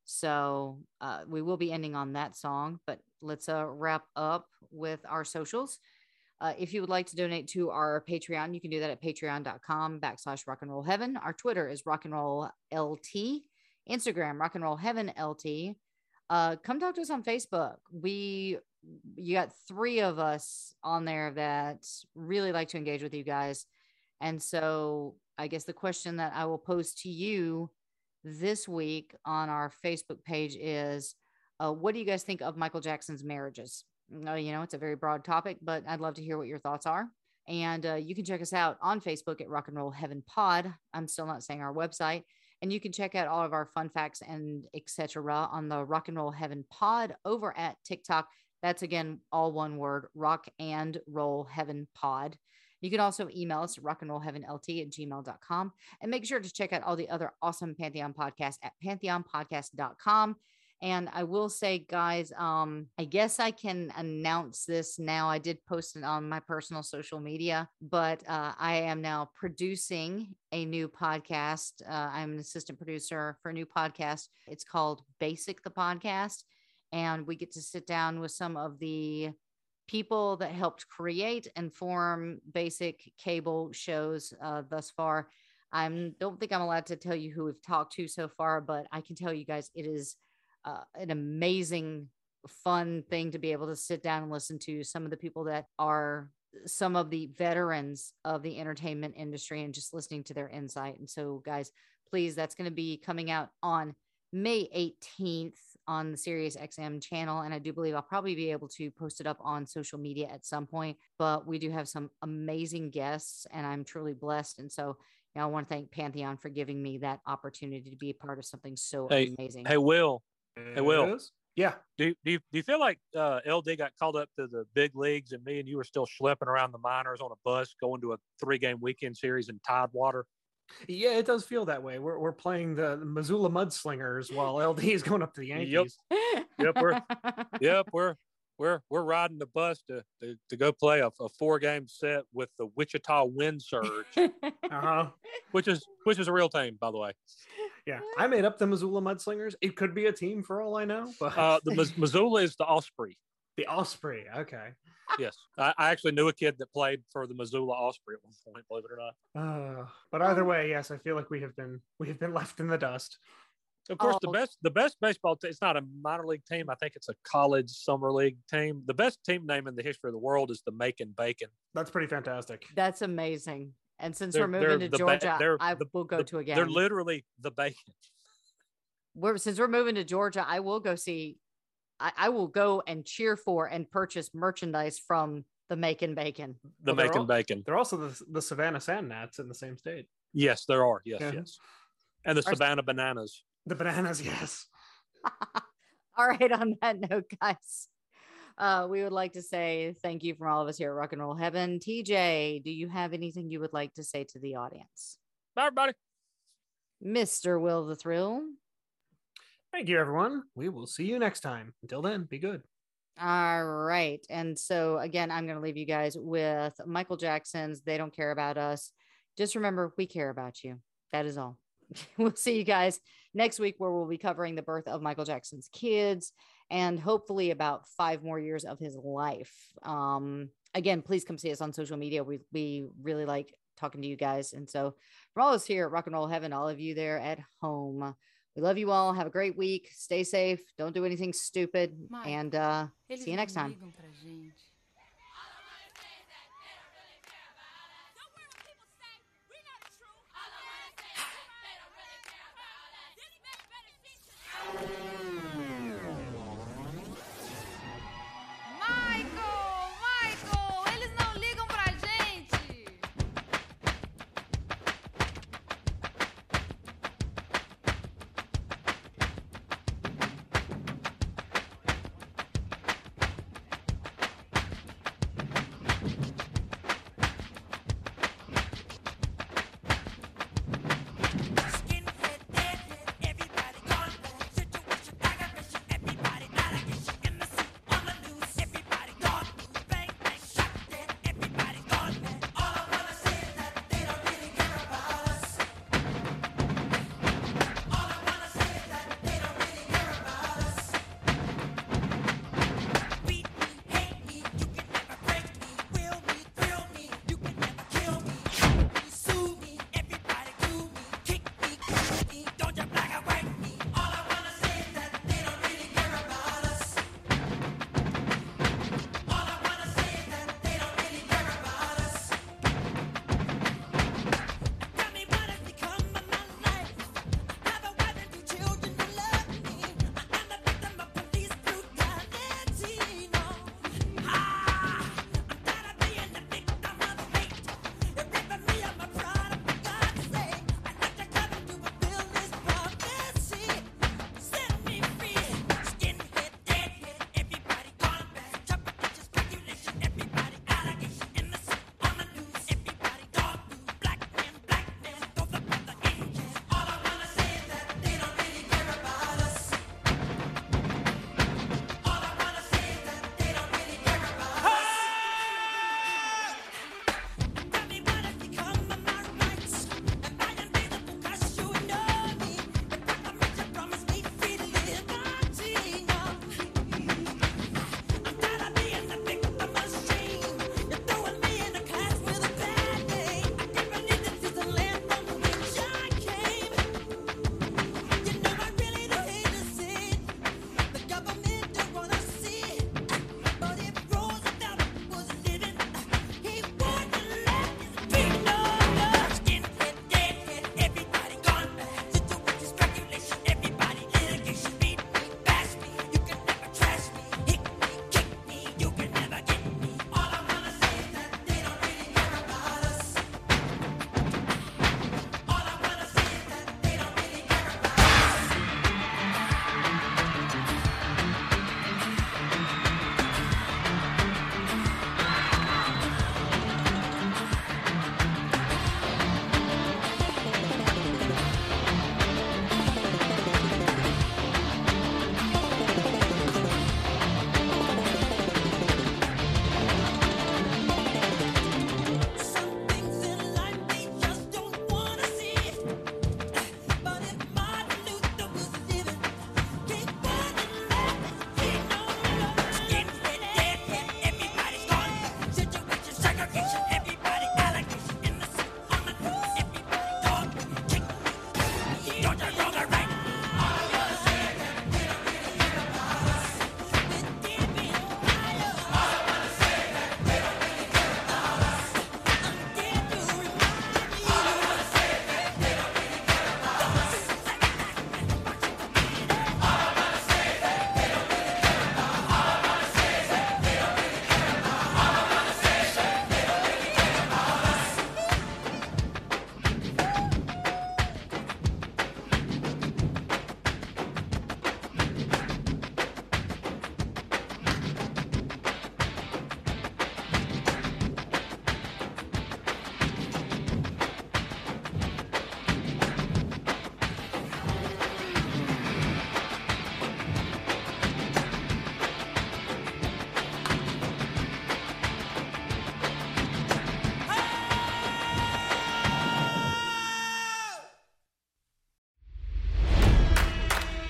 So uh, we will be ending on that song, but let's uh, wrap up with our socials. Uh, if you would like to donate to our Patreon, you can do that at patreon.com backslash rock and roll heaven. Our Twitter is rock and roll L T, Instagram, rock and roll heaven L T. Uh, come talk to us on Facebook. We, you got three of us on there that really like to engage with you guys. And so I guess the question that I will pose to you this week on our Facebook page is, uh, what do you guys think of Michael Jackson's marriages? Uh, you know, it's a very broad topic, but I'd love to hear what your thoughts are. And uh, you can check us out on Facebook at Rock and Roll Heaven Pod. I'm still not saying our website. And you can check out all of our fun facts and et cetera on the Rock and Roll Heaven Pod over at TikTok. That's, again, all one word, Rock and Roll Heaven Pod. You can also email us at rock and roll heaven L T at gmail dot com, and make sure to check out all the other awesome Pantheon podcasts at pantheon podcast dot com. And I will say, guys, um, I guess I can announce this now. I did post it on my personal social media, but uh, I am now producing a new podcast. Uh, I'm an assistant producer for a new podcast. It's called Basic the Podcast. And we get to sit down with some of the people that helped create and form Basic cable shows uh, thus far. I don't think I'm allowed to tell you who we've talked to so far, but I can tell you guys it is uh, an amazing, fun thing to be able to sit down and listen to some of the people that are some of the veterans of the entertainment industry and just listening to their insight. And so, guys, please, that's going to be coming out on May eighteenth on the Sirius X M channel. And I do believe I'll probably be able to post it up on social media at some point, but we do have some amazing guests and I'm truly blessed. And so, you know, I want to thank Pantheon for giving me that opportunity to be a part of something so
hey,
amazing.
Hey, Will. Hey, Will.
Yeah.
Do, do, you, do you feel like uh, L D got called up to the big leagues and me and you were still schlepping around the minors on a bus going to a three game weekend series in Tidewater?
Yeah, it does feel that way. We're we're playing the Missoula Mudslingers while L D is going up to the Yankees.
Yep, yep, we're yep, we're we're we're riding the bus to to, to go play a, a four game set with the Wichita Wind Surge,
uh-huh.
which is which is a real team, by the way.
Yeah, I made up the Missoula Mudslingers. It could be a team for all I know. But
uh, the Miss- Missoula is the Osprey.
The Osprey, okay.
Yes, I, I actually knew a kid that played for the Missoula Osprey at one point, believe it or not.
Uh, but either way, yes, I feel like we have been we have been left in the dust.
Of course,
Oh.
the best the best baseball team, it's not a minor league team. I think it's a college summer league team. The best team name in the history of the world is the Macon Bacon.
That's pretty fantastic.
That's amazing. And since
They're-
we're moving
they're
to
the ba-
Georgia,
they're
I
the-
will go
the-
to a game.
They're literally the Bacon.
We're, since we're moving to Georgia, I will go see, I, I will go and cheer for and purchase merchandise from the Macon Bacon.
The
Well, they're
Macon
all-
Bacon.
They're also the, the Savannah Sand Gnats in the same state.
Yes, there are. Yes,
Yeah.
yes. And the
Our-
Savannah Bananas.
The Bananas, yes.
All right. On that note, guys, uh, we would like to say thank you from all of us here at Rock and Roll Heaven. T J, do you have anything you would like to say to the audience?
Bye, everybody.
Mister Will the Thrill.
Thank you, everyone. We will see you next time. Until then, be good.
All right. And so, again, I'm going to leave you guys with Michael Jackson's They Don't Care About Us. Just remember, we care about you. That is all. We'll see you guys next week, where we'll be covering the birth of Michael Jackson's kids and hopefully about five more years of his life. Um, again, please come see us on social media. We, we really like talking to you guys. And so from all of us here at Rock and Roll Heaven, all of you there at home, we love you all. Have a great week. Stay safe. Don't do anything stupid.
Mike,
And uh,
Eles
see you next
não
time.
ligam pra gente. Michael, Michael, eles não ligam pra gente.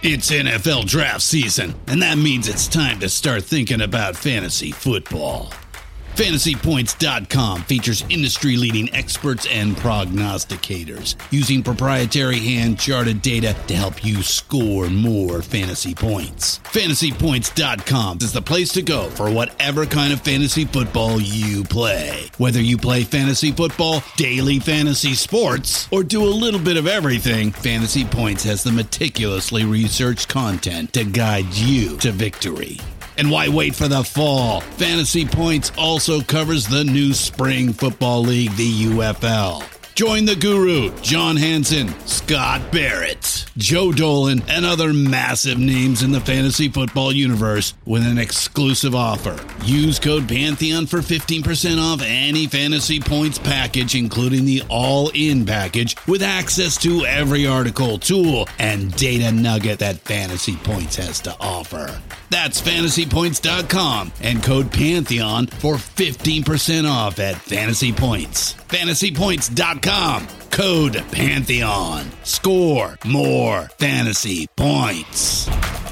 It's N F L draft season, and that means it's time to start thinking about fantasy football. Fantasy Points dot com features industry-leading experts and prognosticators using proprietary hand-charted data to help you score more fantasy points. Fantasy Points dot com is the place to go for whatever kind of fantasy football you play. Whether you play fantasy football, daily fantasy sports, or do a little bit of everything, Fantasy Points has the meticulously researched content to guide you to victory. And why wait for the fall? Fantasy Points also covers the new spring football league, the U F L. Join the guru, John Hansen, Scott Barrett, Joe Dolan, and other massive names in the fantasy football universe with an exclusive offer. Use code Pantheon for fifteen percent off any Fantasy Points package, including the all-in package, with access to every article, tool, and data nugget that Fantasy Points has to offer. That's Fantasy Points dot com and code Pantheon for fifteen percent off at Fantasy Points. Fantasy Points dot com, code Pantheon. Score more fantasy points.